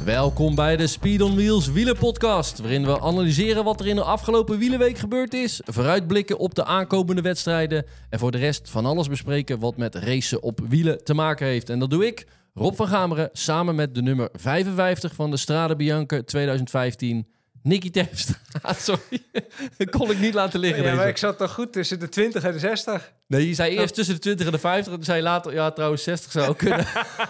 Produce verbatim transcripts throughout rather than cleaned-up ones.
Welkom bij de Speed on Wheels wielerpodcast, waarin we analyseren wat er in de afgelopen wielerweek gebeurd is, vooruitblikken op de aankomende wedstrijden en voor de rest van alles bespreken wat met racen op wielen te maken heeft. En dat doe ik, Rob van Gameren, samen met de nummer vijfenvijftig van de Strade Bianche tweeduizend vijftien, Nicky Terpstra. Sorry, dat kon ik niet laten liggen. Ja, deze. maar ik zat toch goed tussen de twintig en de zestig. Nee, je zei eerst tussen de twintig en de vijftig, en zei later, ja trouwens zestig zou ook kunnen.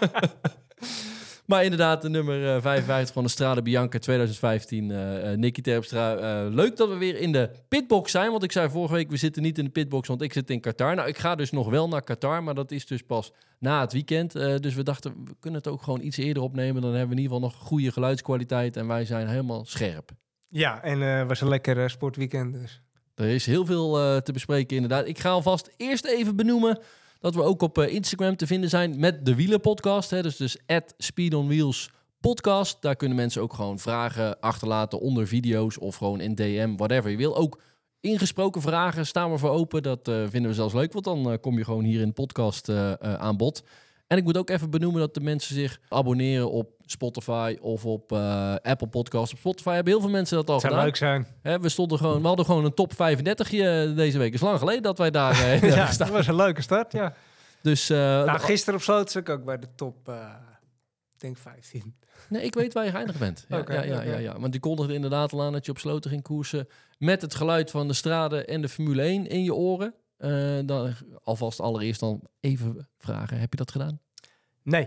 Maar inderdaad, de nummer uh, vijfenvijftig van de Strade Bianche tweeduizend vijftien, uh, uh, Nicky Terpstra. Uh, leuk dat we weer in de pitbox zijn, want ik zei vorige week, we zitten niet in de pitbox, want ik zit in Qatar. Nou, ik ga dus nog wel naar Qatar, maar dat is dus pas na het weekend. Uh, dus we dachten, we kunnen het ook gewoon iets eerder opnemen. Dan hebben we in ieder geval nog goede geluidskwaliteit en wij zijn helemaal scherp. Ja, en het uh, was een lekker uh, sportweekend dus. Er is heel veel uh, te bespreken inderdaad. Ik ga alvast eerst even benoemen dat we ook op uh, Instagram te vinden zijn met de wielerpodcast. Hè, dus dus at Speed on Wheels podcast. Daar kunnen mensen ook gewoon vragen achterlaten onder video's of gewoon in D M, whatever je wil. Ook ingesproken vragen staan we voor open. Dat uh, vinden we zelfs leuk, want dan uh, kom je gewoon hier in de podcast uh, uh, aan bod. En ik moet ook even benoemen dat de mensen zich abonneren op Spotify of op uh, Apple Podcasts. Op Spotify hebben heel veel mensen dat al Het zou gedaan. leuk zijn. Hè, we, stonden gewoon, we hadden gewoon een top vijfendertig deze week. Het is lang geleden dat wij daar uh, ja, ja, staan. dat was een leuke start, ja. Dus, uh, nou, gisteren op sloot ik ook bij de top, uh, ik denk vijftien. Nee, ik weet waar je geëindigd bent. Ja, okay, ja, ja, okay. ja, ja. Want die kondigde inderdaad al aan dat je op Sloten ging koersen met het geluid van de Strade en de Formule één in je oren. Uh, dan, alvast allereerst dan even vragen, heb je dat gedaan? Nee,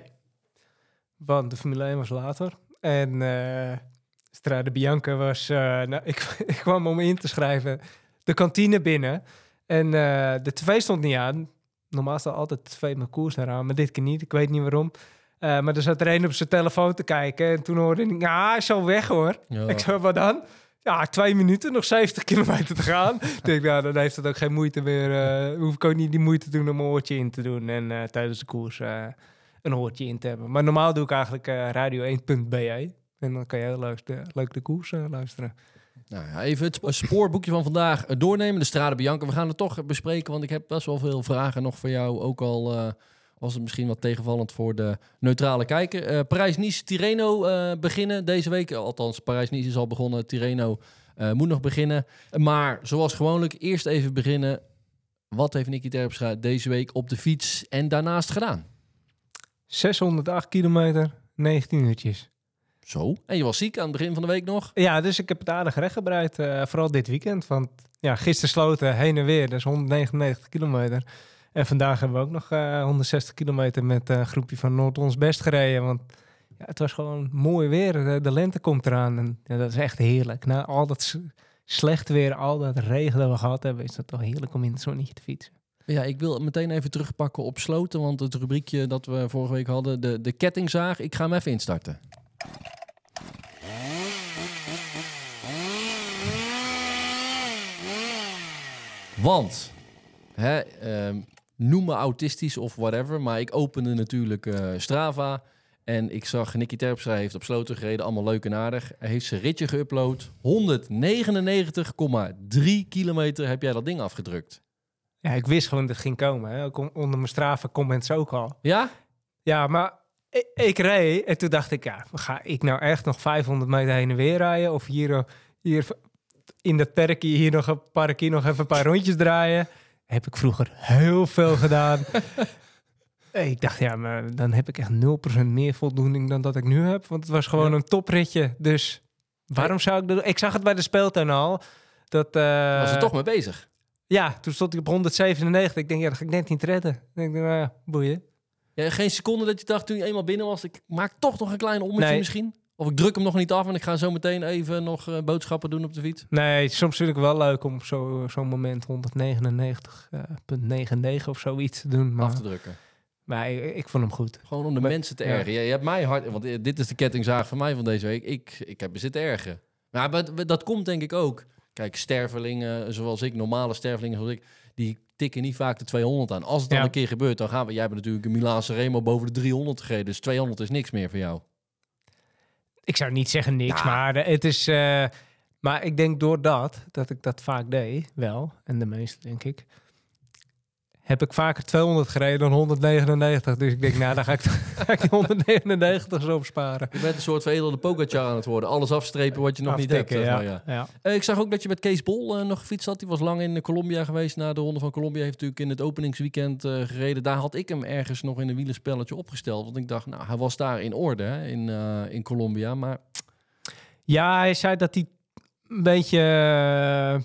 want de Formule één was later. En uh, Strade Bianche was... Uh, nou, ik, ik kwam om in te schrijven de kantine binnen. En uh, de tv stond niet aan. Normaal staat altijd de tv met koers eraan, maar dit keer niet. Ik weet niet waarom. Uh, maar er zat er een op zijn telefoon te kijken. En toen hoorde ik, ja, hij is al weg hoor. Ja. Ik zei, wat dan? Ja, twee minuten, nog zeventig kilometer te gaan. Ik denk, nou, dan heeft het ook geen moeite meer. Uh, hoef ik ook niet die moeite te doen om een oortje in te doen. En uh, tijdens de koers uh, een oortje in te hebben. Maar normaal doe ik eigenlijk uh, radio één punt b e. En dan kan je heel leuk de, leuk de koers uh, luisteren. Nou ja, even het spoorboekje van vandaag doornemen. De Strade Bianche. We gaan het toch bespreken, want ik heb best wel veel vragen nog voor jou. Ook al uh, was het misschien wat tegenvallend voor de neutrale kijker. Uh, Parijs-Nice, Tirreno uh, beginnen deze week. Althans, Parijs-Nice is al begonnen. Tirreno uh, moet nog beginnen. Maar zoals gewoonlijk, eerst even beginnen. Wat heeft Nicky Terpstra deze week op de fiets en daarnaast gedaan? zeshonderdacht kilometer, negentien uurtjes. Zo. En je was ziek aan het begin van de week nog? Ja, dus ik heb het aardig rechtgebreid. Uh, vooral dit weekend. Want ja, gisteren sloten heen en weer. Dat is honderdnegenennegentig kilometer. En vandaag hebben we ook nog uh, honderdzestig kilometer met een groepje van Noord ons best gereden. Want ja, het was gewoon mooi weer. De, de lente komt eraan. En ja, dat is echt heerlijk. Na al dat s- slecht weer, al dat regen dat we gehad hebben, is dat toch heerlijk om in het zonnetje te fietsen. Ja, ik wil meteen even terugpakken op Sloten. Want het rubriekje dat we vorige week hadden, de, de kettingzaag. Ik ga hem even instarten. Want, hè, uh, noem me autistisch of whatever, maar ik opende natuurlijk uh, Strava en ik zag Nicky Terpstra heeft op Sloten gereden, allemaal leuk en aardig. Hij heeft zijn ritje geüpload. honderdnegenennegentig komma drie kilometer heb jij dat ding afgedrukt. Ja, ik wist gewoon dat het ging komen. Hè. Ook onder mijn Strava comments ook al. Ja? Ja, maar ik, ik reed en toen dacht ik, ja, ga ik nou echt nog vijfhonderd meter heen en weer rijden? Of hier, hier in dat perkje hier nog een parkje nog even een paar rondjes draaien? Heb ik vroeger heel veel gedaan. Ik dacht, ja, maar dan heb ik echt nul procent meer voldoening dan dat ik nu heb. Want het was gewoon ja. een topritje. Dus waarom zou ik dat doen? Ik zag het bij de speeltuin al. Dat, uh, was er toch mee bezig? Ja, toen stond ik op honderdzevenennegentig. Ik denk, ja, dat ga ik net niet redden. Ik denk, nou ja, boeien. Ja, geen seconde dat je dacht toen je eenmaal binnen was, ik maak toch nog een klein ommetje nee. misschien? Of ik druk hem nog niet af en ik ga zo meteen even nog uh, boodschappen doen op de fiets? Nee, soms vind ik wel leuk om zo, zo'n moment honderdnegenennegentig komma negenennegentig of zoiets te doen. Maar, af te drukken. Maar ik, ik vond hem goed. Gewoon om de maar, mensen te ergeren. Ja. Je hebt mij hard, want dit is de kettingzaag van mij van deze week. Ik, ik heb me zitten ergeren. Maar, maar dat komt denk ik ook. Kijk, stervelingen zoals ik, normale stervelingen zoals ik, die tikken niet vaak de tweehonderd aan. Als het dan ja. een keer gebeurt, dan gaan we... Jij hebt natuurlijk een Milaanse Remo boven de driehonderd gereden. Dus tweehonderd is niks meer voor jou. Ik zou niet zeggen niks, ja. maar het is... Uh, maar ik denk doordat, dat ik dat vaak deed, wel, en de meeste denk ik, heb ik vaker tweehonderd gereden dan honderdnegenennegentig. Dus ik denk, nou, dan ga ik, ga ik die honderdnegenennegentig zo opsparen. Je bent een soort veredelde Pogacar aan het worden. Alles afstrepen wat je nog Aftikken, niet hebt. ja. Zeg maar, ja. Ja. Uh, ik zag ook dat je met Kees Bol uh, nog gefietst had. Die was lang in Colombia geweest. Na de Ronde van Colombia heeft natuurlijk in het openingsweekend uh, gereden. Daar had ik hem ergens nog in een wielerspelletje opgesteld. Want ik dacht, nou, hij was daar in orde hè, in, uh, in Colombia. Maar... Ja, hij zei dat hij een beetje... Uh,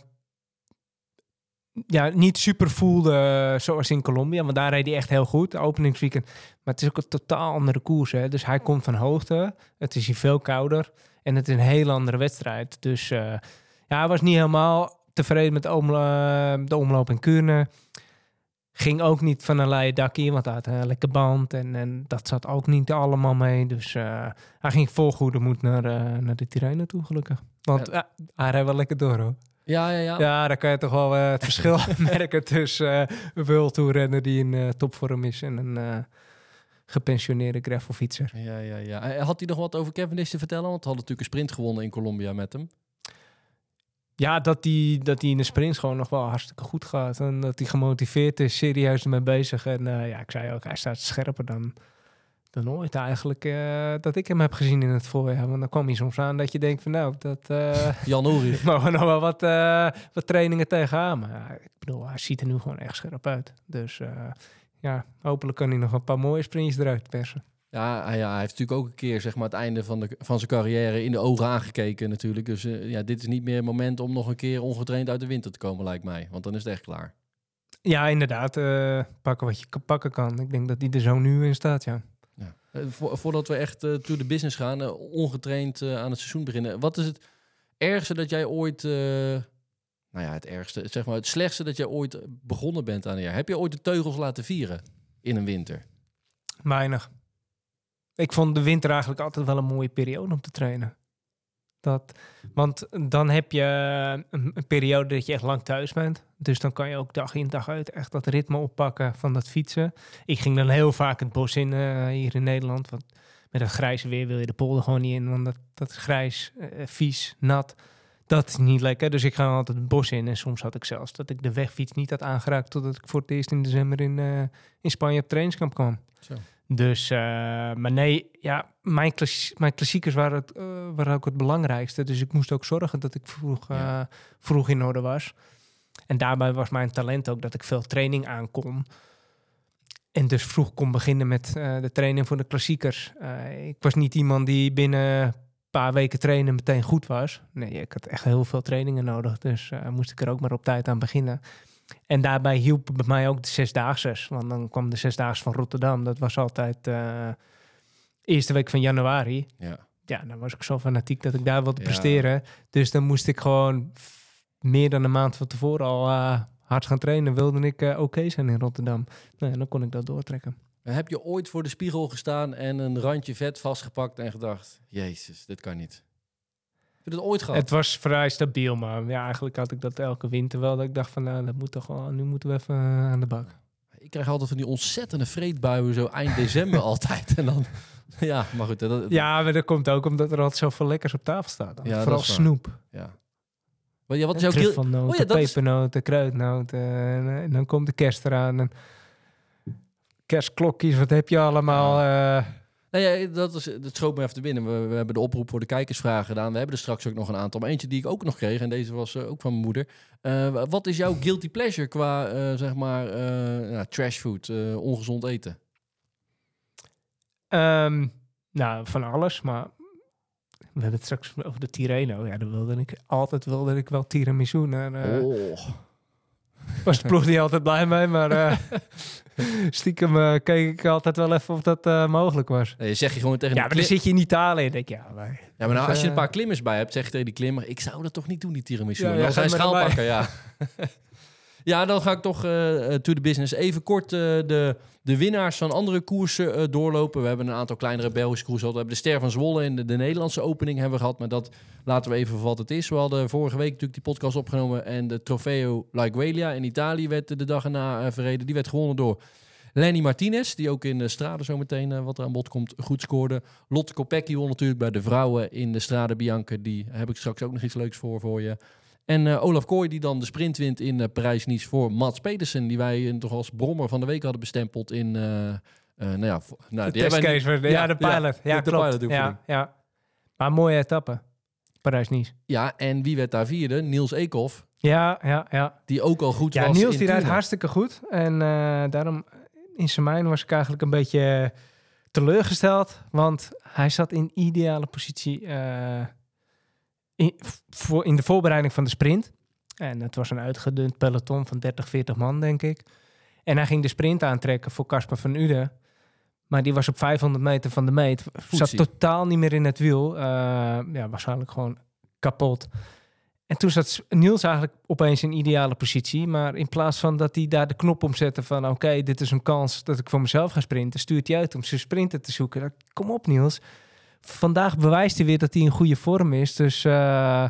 ja, niet super voelde uh, zoals in Colombia. Want daar reed hij echt heel goed, openingsweekend. Maar het is ook een totaal andere koers. Hè? Dus hij komt van hoogte. Het is hier veel kouder. En het is een heel andere wedstrijd. Dus uh, ja, hij was niet helemaal tevreden met de, omla- de omloop in Kuurne. Ging ook niet van een leien dakje, want hij had een lekker band. En, en dat zat ook niet allemaal mee. Dus uh, hij ging vol goede moed naar, uh, naar de Tirreno toe, gelukkig. Want ja. uh, hij rijdt wel lekker door, hoor. Ja, ja, ja. Ja, daar kan je toch wel uh, het verschil merken tussen uh, een worldtourrenner die in uh, topvorm is en een uh, gepensioneerde gravelfietser. Ja, ja, ja. Had hij nog wat over Cavendish te vertellen? Want hij had natuurlijk een sprint gewonnen in Colombia met hem. Ja, dat hij dat die in de sprint gewoon nog wel hartstikke goed gaat. En dat hij gemotiveerd is, serieus ermee bezig. En uh, ja, ik zei ook, hij staat scherper dan, dan ooit eigenlijk uh, dat ik hem heb gezien in het voorjaar. Want dan kwam hij soms aan dat je denkt van nou, dat... Uh, Jan Ulrich. Maar we nog wel wat, uh, wat trainingen tegenaan. Maar ja, ik bedoel, hij ziet er nu gewoon echt scherp uit. Dus uh, ja, hopelijk kan hij nog een paar mooie sprintjes eruit persen. Ja, ja, hij heeft natuurlijk ook een keer zeg maar, het einde van, de, van zijn carrière in de ogen aangekeken natuurlijk. Dus uh, ja, dit is niet meer het moment om nog een keer ongetraind uit de winter te komen, lijkt mij. Want dan is het echt klaar. Ja, inderdaad. Uh, pakken wat je pakken kan. Ik denk dat hij er zo nu in staat, ja. Ja. Uh, vo- voordat we echt uh, to the business gaan, uh, ongetraind uh, aan het seizoen beginnen. Wat is het ergste dat jij ooit... Uh, nou ja, het ergste, zeg maar het slechtste dat jij ooit begonnen bent aan een jaar. Heb je ooit de teugels laten vieren in een winter? Weinig. Ik vond de winter eigenlijk altijd wel een mooie periode om te trainen. Dat, want dan heb je een, een periode dat je echt lang thuis bent. Dus dan kan je ook dag in dag uit echt dat ritme oppakken van dat fietsen. Ik ging dan heel vaak het bos in uh, hier in Nederland. Want met het grijze weer wil je de polder gewoon niet in. Want dat, dat is grijs, uh, vies, nat. Dat is niet lekker. Dus ik ga altijd het bos in. En soms had ik zelfs dat ik de wegfiets niet had aangeraakt totdat ik voor het eerst in december in, uh, in Spanje op trainingskamp kwam. Zo. Dus, uh, maar nee, ja, mijn, klassi- mijn klassiekers waren, het, uh, waren ook het belangrijkste. Dus ik moest ook zorgen dat ik vroeg, uh, ja. vroeg in orde was. En daarbij was mijn talent ook dat ik veel training aan kon. En dus vroeg kon beginnen met uh, de training voor de klassiekers. Uh, ik was niet iemand die binnen een paar weken trainen meteen goed was. Nee, ik had echt heel veel trainingen nodig. Dus uh, moest ik er ook maar op tijd aan beginnen. En daarbij hielp bij mij ook de zesdaagse. Want dan kwam de zesdaagse van Rotterdam. Dat was altijd uh, eerste week van januari. Ja. Ja, dan was ik zo fanatiek dat ik daar wilde ja. presteren. Dus dan moest ik gewoon f- meer dan een maand van tevoren al uh, hard gaan trainen. Wilde ik uh, oké okay zijn in Rotterdam. Nou, en dan kon ik dat doortrekken. Heb je ooit voor de spiegel gestaan en een randje vet vastgepakt en gedacht... Jezus, dit kan niet. Heb je dat ooit gehad? Het was vrij stabiel, maar ja, eigenlijk had ik dat elke winter wel. Dat ik dacht van, nou, dat moet toch wel, nu moeten we even uh, aan de bak. Ik krijg altijd van die ontzettende vreedbuien zo eind december altijd. En dan, ja, maar goed. Dat, dat... Ja, maar dat komt ook omdat er altijd zoveel lekkers op tafel staat. Ja, vooral snoep. Ja. Maar ja, wat is jouw kil- truffelnoten, oh, ja, dat pepernoten, is... kruidnoten. En, en dan komt de kerst eraan. En kerstklokjes, wat heb je allemaal... Ja. Uh, Nou ja, dat, is, dat schoot me even te binnen. We, we hebben de oproep voor de kijkersvragen gedaan. We hebben er straks ook nog een aantal. Maar eentje die ik ook nog kreeg, en deze was uh, ook van mijn moeder. Uh, wat is jouw guilty pleasure qua, uh, zeg maar, uh, ja, trash food, uh, ongezond eten? Um, nou, van alles, maar we hebben het straks over de Tirreno. Ja, dan wilde ik altijd wilde ik wel tiramisu. Naar, uh, oh. Was de ploeg niet altijd blij mee, maar uh, stiekem uh, keek ik altijd wel even of dat uh, mogelijk was. Nee, je zeg je gewoon tegen ja, maar klim... dan zit je in Italië en denk je, ja, maar... Ja, maar nou, als je een uh, paar klimmers bij hebt, zeg je tegen die klimmer... Ik zou dat toch niet doen, die tiramisu. Ja, ja, dan zijn schaalpakken, ja. Ja, dan ga ik toch uh, to the business. Even kort uh, de, de winnaars van andere koersen uh, doorlopen. We hebben een aantal kleinere Belgische koersen gehad. We hebben de Ster van Zwolle en de, de Nederlandse opening hebben we gehad. Maar dat laten we even voor wat het is. We hadden vorige week natuurlijk die podcast opgenomen. En de Trofeo Laigueglia in Italië werd de dag erna uh, verreden. Die werd gewonnen door Lenny Martinez. Die ook in de Strade zometeen, uh, wat er aan bod komt, goed scoorde. Lotte Kopecky won natuurlijk bij de vrouwen in de Strade Bianche. Die heb ik straks ook nog iets leuks voor voor je. En uh, Olaf Kooi die dan de sprint wint in uh, Parijs-Nice voor Mats Pedersen. Die wij uh, toch als brommer van de week hadden bestempeld in... Uh, uh, nou ja, v- nou, de testcase, ja, ja, de pilot. Ja, ja de, klopt. de pilot ja, ja. Maar een mooie etappe. Parijs-Nice. Ja, en wie werd daar vierde? Niels Eekhoff. Ja, ja, ja. Die ook al goed ja, was. Niels in die rijdt Tourne. hartstikke goed. En uh, daarom, in zijn mijn was ik eigenlijk een beetje teleurgesteld. Want hij zat in ideale positie uh, in, voor, in de voorbereiding van de sprint. En het was een uitgedund peloton van dertig, veertig man, denk ik. En hij ging de sprint aantrekken voor Casper van Uden. Maar die was op vijfhonderd meter van de meet. Voetsie. Zat totaal niet meer in het wiel. Uh, ja, waarschijnlijk gewoon kapot. En toen zat Niels eigenlijk opeens in ideale positie. Maar in plaats van dat hij daar de knop omzette van... oké, okay, dit is een kans dat ik voor mezelf ga sprinten... stuurt hij uit om zijn sprinter te zoeken. Kom op, Niels. Vandaag bewijst hij weer dat hij in goede vorm is. Dus uh,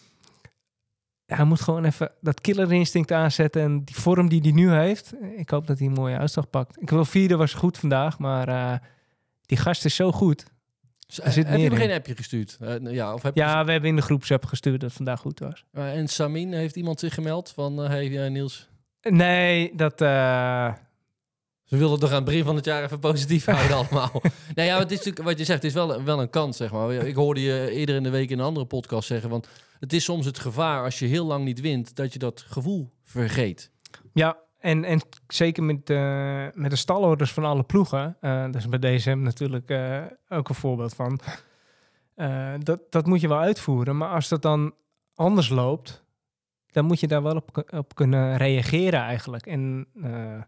hij moet gewoon even dat killerinstinct aanzetten... en die vorm die hij nu heeft... ik hoop dat hij een mooie uitslag pakt. Ik wil vierde was goed vandaag, maar uh, die gast is zo goed... Er zit heb je hem geen appje gestuurd? Uh, ja, of heb ja je... we hebben in de groepsapp gestuurd dat het vandaag goed was. Uh, en Samin, heeft iemand zich gemeld van... Uh, hey uh, Niels? Nee, dat... Uh... Ze wilden toch aan het begin van het jaar even positief houden allemaal. Nou ja, het is natuurlijk, wat je zegt, het is wel, wel een kans, zeg maar. Ik hoorde je eerder in de week in een andere podcast zeggen... want het is soms het gevaar als je heel lang niet wint... dat je dat gevoel vergeet. Ja, en, en zeker met, uh, met de stalorders van alle ploegen... Uh, dat is bij D S M natuurlijk uh, ook een voorbeeld van... Uh, dat, dat moet je wel uitvoeren. Maar als dat dan anders loopt... dan moet je daar wel op, op kunnen reageren eigenlijk. En uh,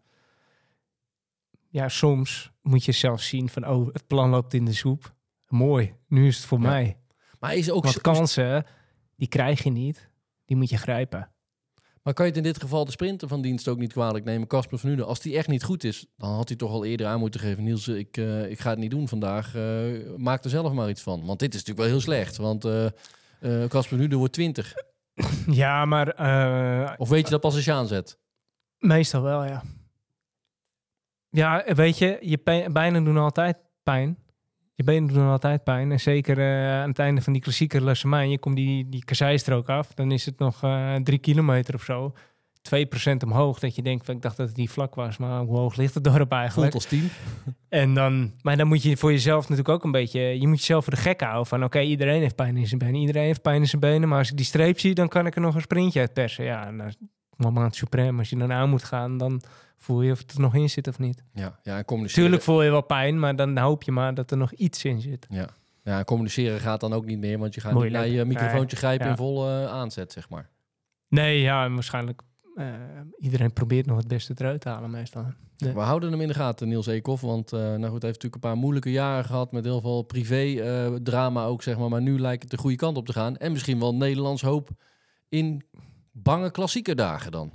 ja, soms moet je zelfs zien van... oh, het plan loopt in de soep. Mooi, nu is het voor ja. mij. Maar is ook Want kansen, die krijg je niet. Die moet je grijpen. Maar kan je het in dit geval de sprinter van dienst ook niet kwalijk nemen? Casper van Uden, als die echt niet goed is... dan had hij toch al eerder aan moeten geven... Niels, ik, uh, ik ga het niet doen vandaag. Uh, maak er zelf maar iets van. Want dit is natuurlijk wel heel slecht. Want Casper uh, uh, van Uden wordt twintig. Ja, maar... Uh, of weet je dat pas als je aanzet? Meestal wel, ja. Ja, weet je, je pijn, bijnen doen altijd pijn. Je benen doen altijd pijn. En zeker uh, aan het einde van die klassieke Le Semaine... je komt die, die kasseistrook af... dan is het nog uh, drie kilometer of zo... twee procent omhoog, dat je denkt... Van, ik dacht dat het niet vlak was, maar hoe hoog ligt het dorp eigenlijk? Voelt als tien. En dan, maar dan moet je voor jezelf natuurlijk ook een beetje... je moet jezelf voor de gek houden van... oké, okay, iedereen heeft pijn in zijn benen, iedereen heeft pijn in zijn benen... maar als ik die streep zie, dan kan ik er nog een sprintje uit persen. Ja, en dan, moment supreme, als je dan aan moet gaan... dan voel je of het er nog in zit of niet. Ja, ja, communiceren... Tuurlijk voel je wel pijn, maar dan hoop je maar dat er nog iets in zit. Ja, ja, communiceren gaat dan ook niet meer... want je gaat niet naar je microfoontje nee. grijpen ja. in volle uh, aanzet, zeg maar. Nee, ja, en waarschijnlijk... Uh, iedereen probeert nog het beste eruit te halen meestal. Nee. We houden hem in de gaten, Niels Eekhoff. Want uh, nou goed, hij heeft natuurlijk een paar moeilijke jaren gehad... met heel veel privé-drama uh, ook, zeg maar. Maar nu lijkt het de goede kant op te gaan. En misschien wel Nederlands hoop in bange klassieke dagen dan.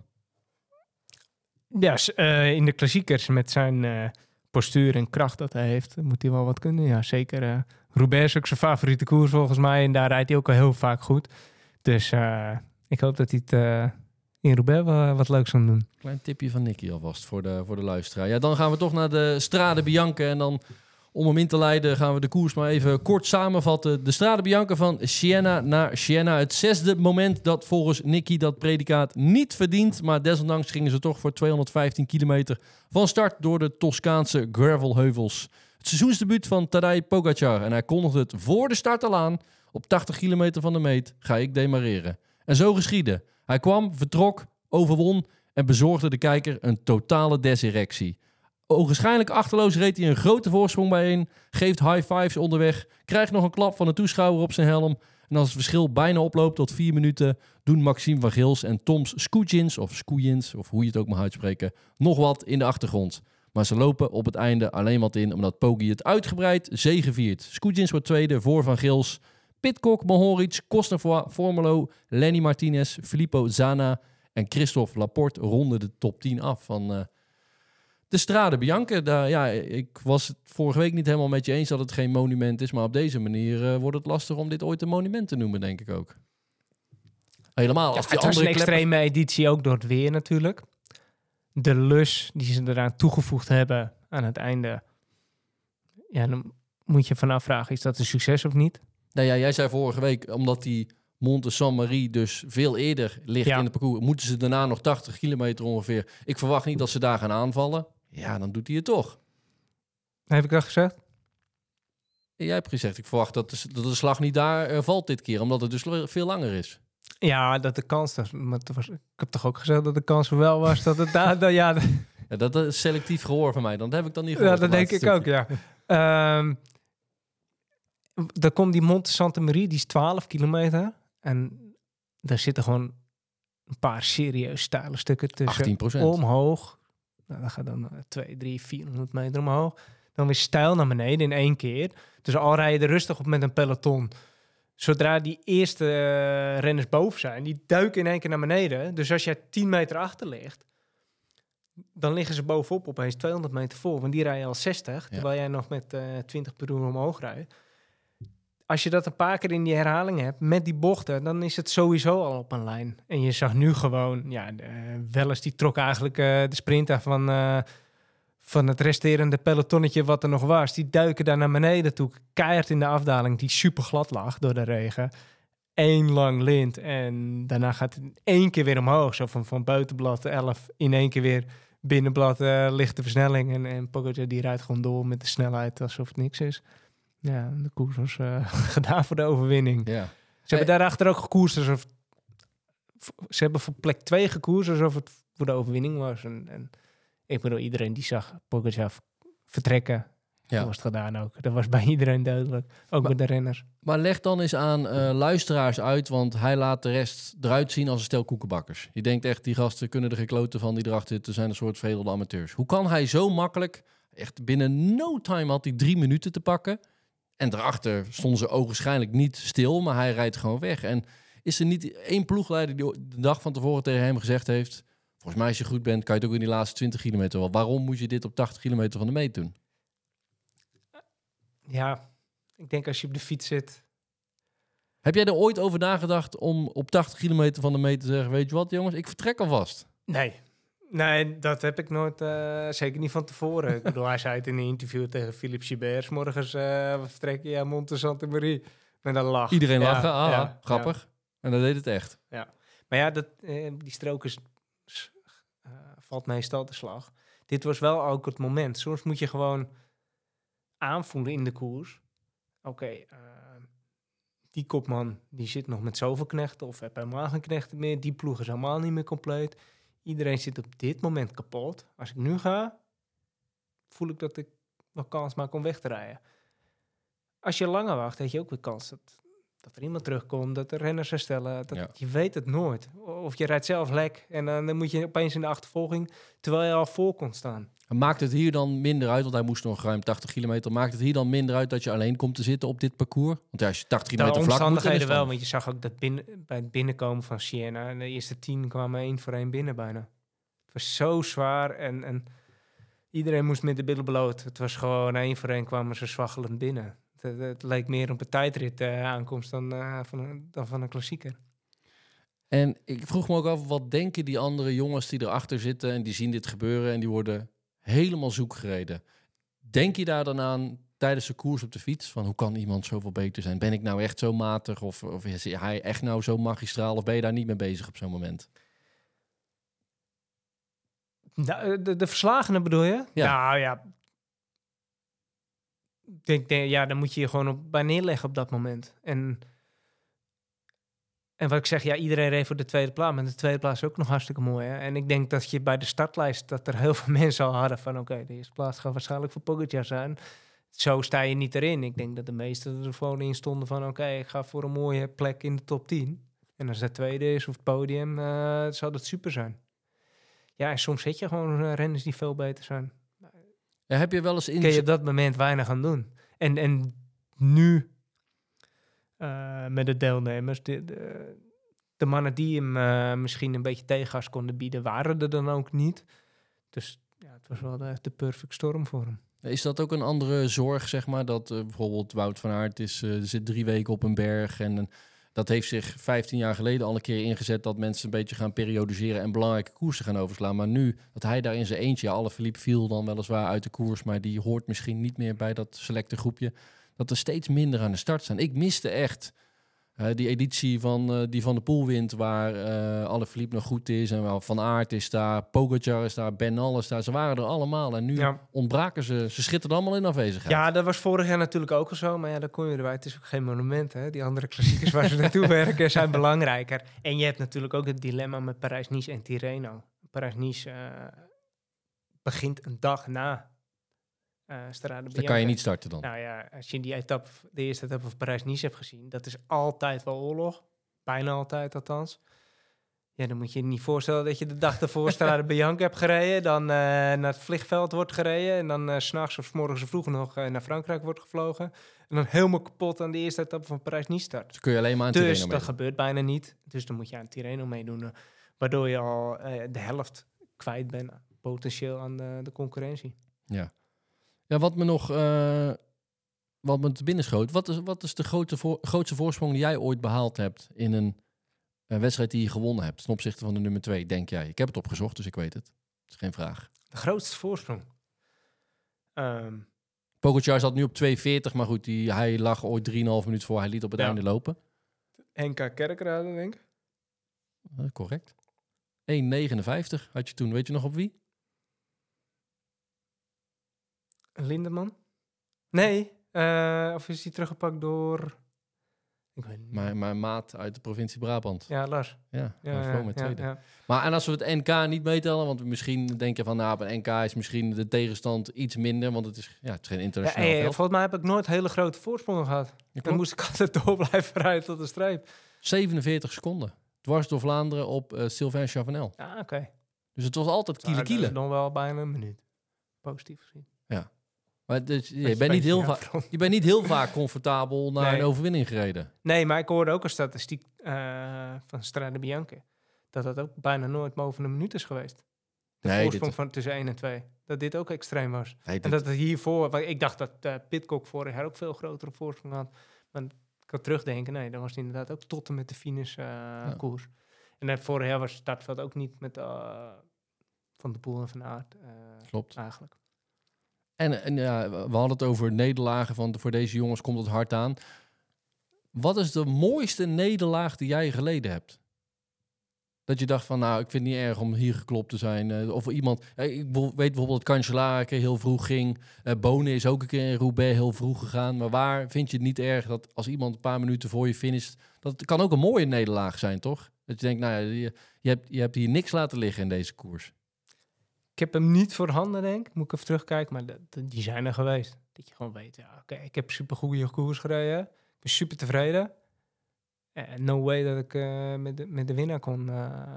Ja, uh, in de klassiekers met zijn uh, postuur en kracht dat hij heeft... moet hij wel wat kunnen, ja, zeker. Uh, Roubaix is ook zijn favoriete koers volgens mij... en daar rijdt hij ook al heel vaak goed. Dus uh, ik hoop dat hij het... Uh, in Roubaix wel wat leuks aan doen. Klein tipje van Nicky alvast voor de, voor de luisteraar. Ja, dan gaan we toch naar de Strade Bianche. En dan, om hem in te leiden, gaan we de koers maar even kort samenvatten. De Strade Bianche van Siena naar Siena. Het zesde moment dat volgens Nicky dat predicaat niet verdient. Maar desondanks gingen ze toch voor tweehonderdvijftien kilometer van start door de Toscaanse gravelheuvels. Het seizoensdebuut van Tadej Pogacar. En hij kondigde het voor de start al aan. Op tachtig kilometer van de meet ga ik demareren. En zo geschiedde. Hij kwam, vertrok, overwon en bezorgde de kijker een totale deserectie. Ogenschijnlijk achterloos reed hij een grote voorsprong bijeen, geeft high fives onderweg, krijgt nog een klap van de toeschouwer op zijn helm. En als het verschil bijna oploopt tot vier minuten, doen Maxime van Gils en Toms Skoujins, of Skoujins, of hoe je het ook mag uitspreken, nog wat in de achtergrond. Maar ze lopen op het einde alleen wat in, omdat Poggi het uitgebreid zegeviert. Skoujins wordt tweede voor Van Gils. Pidcock, Mohoric, Cosnefroid, Formelo, Lenny Martinez, Filippo Zana en Christophe Laporte ronden de top tien af van uh, de Strade Bianche. Daar, ja, ik was het vorige week niet helemaal met je eens dat het geen monument is, maar op deze manier uh, wordt het lastig om dit ooit een monument te noemen, denk ik ook. Helemaal. Ja, als die het was andere een extreme kleppen... editie ook door het weer natuurlijk. De lus die ze eraan toegevoegd hebben aan het einde. Ja, dan moet je vanaf vragen, is dat een succes of niet? Nou ja, jij zei vorige week, omdat die Monte Saint-Marie dus veel eerder ligt Ja. in het parcours, moeten ze daarna nog tachtig kilometer ongeveer. Ik verwacht niet dat ze daar gaan aanvallen. Ja, dan doet hij het toch. Heb ik dat gezegd? Jij hebt gezegd, ik verwacht dat de, dat de slag niet daar eh, valt dit keer, omdat het dus l- veel langer is. Ja, dat de kans... Er, maar het was, ik heb toch ook gezegd dat de kans er wel was dat het daar... da- ja, d- Ja, dat is selectief gehoor van mij. Dan heb ik dan niet ja, gehoord. dat het denk ik laatste ook, stukje. ja. Ehm dan komt die Monte Santa Maria, die is twaalf kilometer. En daar zitten gewoon een paar serieus steile stukken tussen. achttien procent. Omhoog. Nou, dan gaat dan eh, twee, drie, vierhonderd meter omhoog. Dan weer stijl naar beneden in één keer. Dus al rij je er rustig op met een peloton. Zodra die eerste eh, renners boven zijn, die duiken in één keer naar beneden. Dus als jij tien meter achter ligt, dan liggen ze bovenop opeens tweehonderd meter voor. Want die rijden al zestig, Ja. terwijl jij nog met eh, twintig per uur omhoog rijdt. Als je dat een paar keer in die herhaling hebt, met die bochten, dan is het sowieso al op een lijn. En je zag nu gewoon, ja, uh, Welles die trok eigenlijk uh, de sprinter van, uh, van het resterende pelotonnetje wat er nog was. Die duiken daar naar beneden toe, keihard in de afdaling, die super glad lag door de regen. Eén lang lint en daarna gaat het in één keer weer omhoog. Zo van, van buitenblad elf in één keer weer binnenblad uh, lichte versnelling. En, en Pogacar die rijdt gewoon door met de snelheid alsof het niks is. Ja, de koers was uh, gedaan voor de overwinning. Ja. Ze hebben daarachter ook gekoerst alsof... Ze hebben voor plek twee gekoerst alsof het voor de overwinning was. En, en ik bedoel, iedereen die zag Pogacar vertrekken, Ja. dat was het gedaan ook. Dat was bij iedereen duidelijk. Ook Maar- bij de renners. Maar leg dan eens aan eh, luisteraars uit, want hij laat de rest eruit zien als een stel koekenbakkers. Je denkt echt, die gasten kunnen er gekloten van die erachter zitten, zijn een soort veredelde amateurs. Hoe kan hij zo makkelijk, echt binnen no time had hij drie minuten te pakken. En daarachter stonden ze ogenschijnlijk niet stil, maar hij rijdt gewoon weg. En is er niet één ploegleider die de dag van tevoren tegen hem gezegd heeft, volgens mij als je goed bent, kan je het ook in die laatste twintig kilometer wel. Waarom moet je dit op tachtig kilometer van de meet doen? Ja, ik denk als je op de fiets zit... Heb jij er ooit over nagedacht om op tachtig kilometer van de meet te zeggen, weet je wat jongens, ik vertrek alvast? Nee. Nee, dat heb ik nooit, uh, zeker niet van tevoren. Ik bedoel, hij zei het in een interview tegen Philippe Gilbert. 's Morgens uh, we vertrekken ja, Monte Santa Maria. Met een lach. Iedereen Ja, lachen, ah, ja, grappig. ja. En dat deed het echt. Maar ja, dat, uh, die strook is, uh, valt meestal de slag. Dit was wel ook het moment. Soms moet je gewoon aanvoelen in de koers. Oké, okay, uh, die kopman die zit nog met zoveel knechten of heeft helemaal geen knechten meer. Die ploeg is helemaal niet meer compleet. Iedereen zit op dit moment kapot. Als ik nu ga, voel ik dat ik wel kans maak om weg te rijden. Als je langer wacht, heb je ook weer kans dat, dat er iemand terugkomt, dat de renners herstellen. Dat, Ja. Je weet het nooit. Of je rijdt zelf lek en uh, dan moet je opeens in de achtervolging, terwijl je al voor kon staan. Maakt het hier dan minder uit, want hij moest nog ruim tachtig kilometer, maakt het hier dan minder uit dat je alleen komt te zitten op dit parcours? Want ja, als je tachtig De kilometer vlak moet, dan is omstandigheden het wel, dan- want je zag ook dat binnen, bij het binnenkomen van Siena, de eerste tien kwamen één voor één binnen bijna. Het was zo zwaar en, en iedereen moest met de billen bloot. Het was gewoon één voor één kwamen ze zwaggelend binnen. Het, het leek meer op een tijdrit uh, aankomst dan, uh, van een, dan van een klassieker. En ik vroeg me ook af, wat denken die andere jongens die erachter zitten en die zien dit gebeuren en die worden helemaal zoek gereden. Denk je daar dan aan tijdens de koers op de fiets? Van hoe kan iemand zoveel beter zijn? Ben ik nou echt zo matig? Of, of is hij echt nou zo magistraal? Of ben je daar niet mee bezig op zo'n moment? De, de, de verslagenen bedoel je? Ja. Nou ja. Ik denk, denk, ja, dan moet je je gewoon op, bij neerleggen op dat moment. En, en wat ik zeg, ja, iedereen reed voor de tweede plaats. Maar de tweede plaats is ook nog hartstikke mooi. Hè? En ik denk dat je bij de startlijst, dat er heel veel mensen al hadden van, oké, okay, de eerste plaats gaat waarschijnlijk voor Pogacar zijn. Zo sta je niet erin. Ik denk dat de meesten er gewoon in stonden van, oké, okay, ik ga voor een mooie plek in de top tien. En als dat tweede is of het podium, uh, zou dat super zijn. Ja, en soms zit je gewoon uh, renners die veel beter zijn. Ja, heb je wel eens in... Kun je op dat moment weinig aan doen. En, en nu, uh, met de deelnemers, de, de, de mannen die hem uh, misschien een beetje tegengas konden bieden, waren er dan ook niet. Dus ja, het was wel de, de perfect storm voor hem. Is dat ook een andere zorg, zeg maar? Dat uh, bijvoorbeeld Wout van Aert is, uh, zit drie weken op een berg en... Uh, dat heeft zich vijftien jaar geleden al een keer ingezet dat mensen een beetje gaan periodiseren en belangrijke koersen gaan overslaan. Maar nu, dat hij daar in zijn eentje, ja, Alaphilippe viel dan weliswaar uit de koers, maar die hoort misschien niet meer bij dat selecte groepje, dat er steeds minder aan de start staan. Ik miste echt Uh, die editie van uh, die Van der Poel wint, waar uh, Alaphilippe nog goed is en waar Van Aert is daar, Pogacar is daar, Bernal is daar. Ze waren er allemaal en nu Ja. ontbraken ze. Ze schitterden allemaal in afwezigheid. Ja, dat was vorig jaar natuurlijk ook al zo. Maar ja, daar kon je erbij. Het is ook geen monument, hè. Die andere klassiekers waar ze naartoe werken zijn belangrijker. En je hebt natuurlijk ook het dilemma met Parijs-Nice en Tirreno. Parijs-Nice uh, begint een dag na uh, Strade Dus Bianca. dan kan je niet starten dan. Nou ja, als je die etappe, de eerste etappe van Parijs-Nice hebt gezien, dat is altijd wel oorlog. Bijna altijd althans. Ja, dan moet je je niet voorstellen dat je de dag ervoor Strade Bianca hebt gereden, dan uh, naar het vliegveld wordt gereden en dan uh, 's nachts of 's morgens vroeg nog uh, naar Frankrijk wordt gevlogen. En dan helemaal kapot aan de eerste etappe van Parijs-Nice start. Dus kun je alleen maar aan Dus Tirreno dat meedoen. gebeurt bijna niet. Dus dan moet je aan Tirreno meedoen, uh, waardoor je al uh, de helft kwijt bent potentieel aan de, de concurrentie. Ja. Ja, wat me nog uh, wat me te binnen schoot. Wat is, wat is de grote voor, grootste voorsprong die jij ooit behaald hebt in een, een wedstrijd die je gewonnen hebt ten opzichte van de nummer twee, denk jij? Ik heb het opgezocht, dus ik weet het. Dat is geen vraag. De grootste voorsprong? Um, Pogacar zat nu op twee veertig, maar goed, die, hij lag ooit drieënhalf minuut voor. Hij liet op het Ja. einde lopen. N K Kerkrade, denk ik. Uh, correct. één negenenvijftig had je toen. Weet je nog op wie? Lindeman? Nee. Uh, of is hij teruggepakt door... Ik weet niet. Mijn, mijn maat uit de provincie Brabant. Ja, Lars. Ja, Ja, Lars ja, Vroom met ja, tweede. ja. Maar en als we het N K niet meetellen, want misschien denken van, nou, bij een N K is misschien de tegenstand iets minder, want het is, ja, het is geen Ja, internationaal hey, veld. volgens mij heb ik nooit hele grote voorsprongen gehad. Ja, Dan klopt. moest ik altijd door blijven rijden tot de streep. zevenenveertig seconden. Dwars door Vlaanderen op uh, Sylvain Chavanel. Ja, oké. Okay. Dus het was altijd kiele Dat kiele. is nog wel bijna een minuut. Positief gezien. Maar dus, je, Beetje- bent niet beetje heel va- afrond. je bent niet heel vaak comfortabel naar Nee. een overwinning gereden. Nee, maar ik hoorde ook een statistiek uh, van Strade Bianca. Dat dat ook bijna nooit boven een minuut is geweest. De Nee, voorsprong dit- van tussen één en twee. Dat dit ook extreem was. Nee, En dit- dat het hiervoor... Want ik dacht dat uh, Pidcock vorig jaar ook veel grotere voorsprong had. Maar ik kan terugdenken. Nee, dan was het inderdaad ook tot en met de finish uh, Ja. koers. En net vorig jaar was het startveld ook niet met uh, Van de Poel en Van Aert. Uh, Klopt. eigenlijk. En, en ja, we hadden het over nederlagen, van voor deze jongens komt het hard aan. Wat is de mooiste nederlaag die jij geleden hebt? Dat je dacht van, nou, ik vind het niet erg om hier geklopt te zijn. Uh, of iemand, uh, ik weet bijvoorbeeld dat Cancellara een keer heel vroeg ging. Uh, Bonen is ook een keer in Roubaix heel vroeg gegaan. Maar waar vind je het niet erg dat als iemand een paar minuten voor je finisht... Dat kan ook een mooie nederlaag zijn, toch? Dat je denkt, nou ja, je, je, hebt, je hebt hier niks laten liggen in deze koers. Ik heb hem niet voorhanden, denk ik. Moet ik even terugkijken, maar de, de, die zijn er geweest. Dat je gewoon weet, ja, oké, okay, ik heb super goede koers gereden. Ik ben super tevreden. Uh, no way dat ik uh, met, de, met de winnaar kon, uh,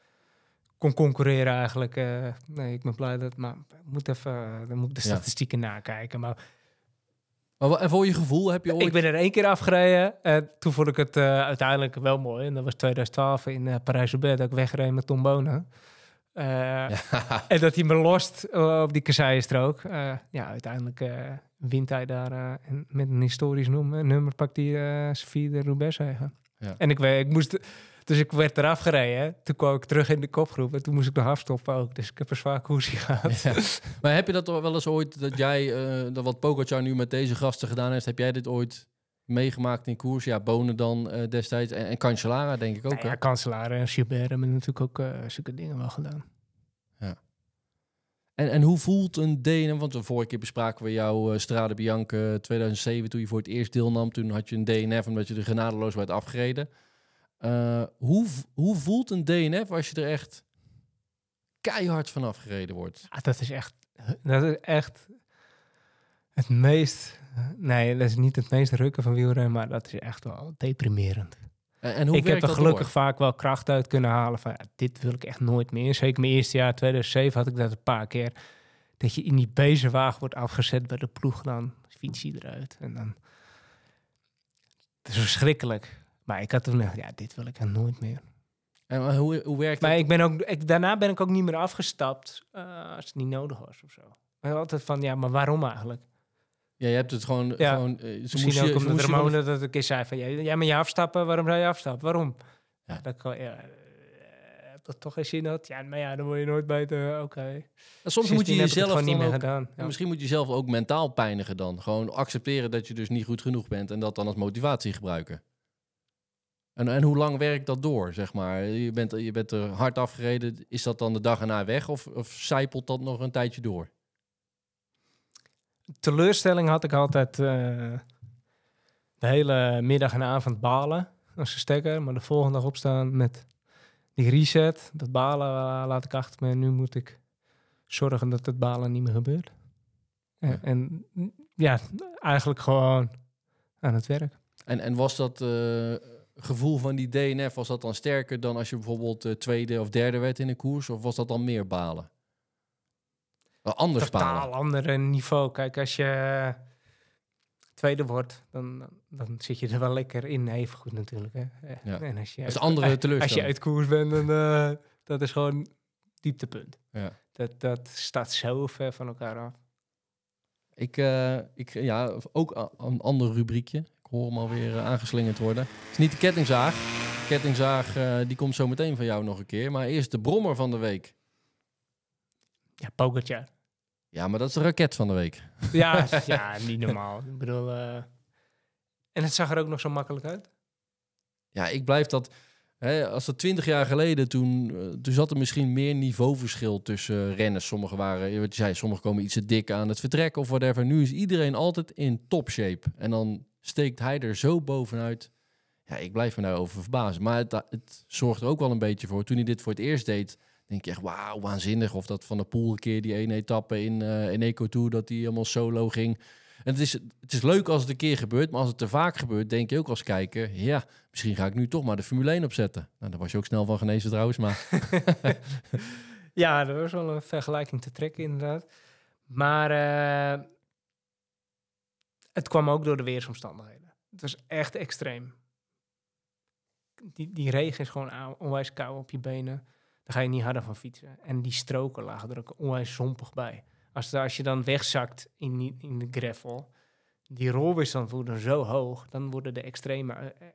kon concurreren eigenlijk. Uh, nee, ik ben blij dat... Maar ik moet even, uh, dan moet ik de statistieken ja. nakijken. Maar, maar en voor je gevoel heb je ooit... Ik ben er één keer afgereden. En toen vond ik het uh, uiteindelijk wel mooi. En dat was twintig twaalf in uh, Parijs-Roubaix. Dat ik wegreed met Tom Bonen. Uh, ja. En dat hij me lost uh, op die kasseienstrook. Uh, ja, uiteindelijk uh, wint hij daar uh, en met een historisch nummer, nummer pakt hij uh, zijn vierde Roubaix-zege. Ja. En ik, ik moest, dus ik werd eraf gereden. Hè. Toen kwam ik terug in de kopgroep en toen moest ik nog afstoppen ook. Dus ik heb een zwaar koersje gehad. Ja. Maar heb je dat toch wel eens ooit, dat jij, uh, dat wat Pogacar nu met deze gasten gedaan heeft, heb jij dit ooit meegemaakt in koers? Ja, Bonen dan uh, destijds en, en Cancellara denk ik ook. Nou ja, Cancellara en Gilbert hebben natuurlijk ook uh, zulke dingen wel gedaan. Ja. En, en hoe voelt een D N F? Want de vorige keer bespraken we jouw uh, Strade Bianca tweeduizend zeven, toen je voor het eerst deelnam. Toen had je een D N F omdat je er genadeloos werd afgereden. Uh, hoe, hoe voelt een D N F als je er echt keihard van afgereden wordt? Ja, dat is echt, dat is echt het meest... Nee, dat is niet het meest rukken van wielrennen, maar dat is echt wel deprimerend. En, en hoe ik heb er gelukkig door? vaak wel kracht uit kunnen halen van ja, dit wil ik echt nooit meer. Zeker mijn eerste jaar, tweeduizend zeven, had ik dat een paar keer. Dat je in die bezenwagen wordt afgezet bij de ploeg, dan fiets je eruit. En dan... Het is verschrikkelijk. Maar ik had toen echt, ja, dit wil ik echt nooit meer. En hoe, hoe werkt maar dat? ik ben ook, ik, daarna ben ik ook niet meer afgestapt uh, als het niet nodig was of zo. Maar altijd van, ja, maar waarom eigenlijk? Ja, je hebt het gewoon... Ja, gewoon uh, ze misschien moest ook je, omdat moest Ramona je dat ik eens zei van... Jij maar je afstappen, waarom zou je afstappen? Waarom? Ja. Ja, dat kan, ja, heb dat toch geen zin had? Ja, maar ja, dan word je nooit beter. Oké. Okay. Soms moet je jezelf gewoon niet meer ook, gedaan. Ja. Misschien moet je jezelf ook mentaal pijnigen dan. Gewoon accepteren dat je dus niet goed genoeg bent en dat dan als motivatie gebruiken. En, en hoe lang werkt dat door, zeg maar? Je bent, je bent er hard afgereden. Is dat dan de dag erna weg of, of zijpelt dat nog een tijdje door? Teleurstelling had ik altijd uh, de hele middag en avond balen als een stekker. Maar de volgende dag opstaan met die reset. Dat balen uh, laat ik achter me. En nu moet ik zorgen dat het balen niet meer gebeurt. Ja. En, en ja, eigenlijk gewoon aan het werk. En, en was dat uh, gevoel van die D N F, was dat dan sterker dan als je bijvoorbeeld uh, tweede of derde werd in een koers? Of was dat dan meer balen? Uh, anders Totaal balen? ander niveau. Kijk, als je tweede wordt, dan, dan zit je er wel lekker in. Even goed natuurlijk. Hè. Ja. En als je dat is uit, andere teleurstelling. Als je uit koers bent, dan uh, dat is gewoon dieptepunt. Ja. Dat, dat staat zo ver van elkaar af. Ik, uh, ik, ja, ook een ander rubriekje. Ik hoor hem alweer uh, aangeslingerd worden. Het is niet de kettingzaag. De kettingzaag uh, die komt zo meteen van jou nog een keer. Maar eerst de brommer van de week. Ja, Pogačar. Ja, maar dat is de raket van de week. Ja, ja niet normaal. Ik bedoel... Uh... En het zag er ook nog zo makkelijk uit. Ja, ik blijf dat... Hè, als dat twintig jaar geleden, toen, uh, toen zat er misschien meer niveauverschil tussen uh, renners. Sommigen waren, wat je zei, sommigen komen iets te dik aan het vertrek of whatever. Nu is iedereen altijd in topshape. En dan steekt hij er zo bovenuit. Ja, ik blijf me daarover verbazen. Maar het, het zorgt er ook wel een beetje voor. Toen hij dit voor het eerst deed, denk je echt, wauw, waanzinnig. Of dat Van der Poel een keer die ene etappe in, uh, in Eco Tour, dat hij helemaal solo ging. En het is, het is leuk als het een keer gebeurt, maar als het te vaak gebeurt, denk je ook als kijker, ja, misschien ga ik nu toch maar de Formule één opzetten. Nou, daar was je ook snel van genezen trouwens, maar... Ja, er was wel een vergelijking te trekken inderdaad. Maar uh, het kwam ook door de weersomstandigheden. Het was echt extreem. Die, die regen is gewoon onwijs kou op je benen. Daar ga je niet harder van fietsen. En die stroken lagen er ook onwijs zompig bij. Als, de, als je dan wegzakt in, in de gravel, die rolweerstand wordt dan zo hoog, dan worden de extreme uh,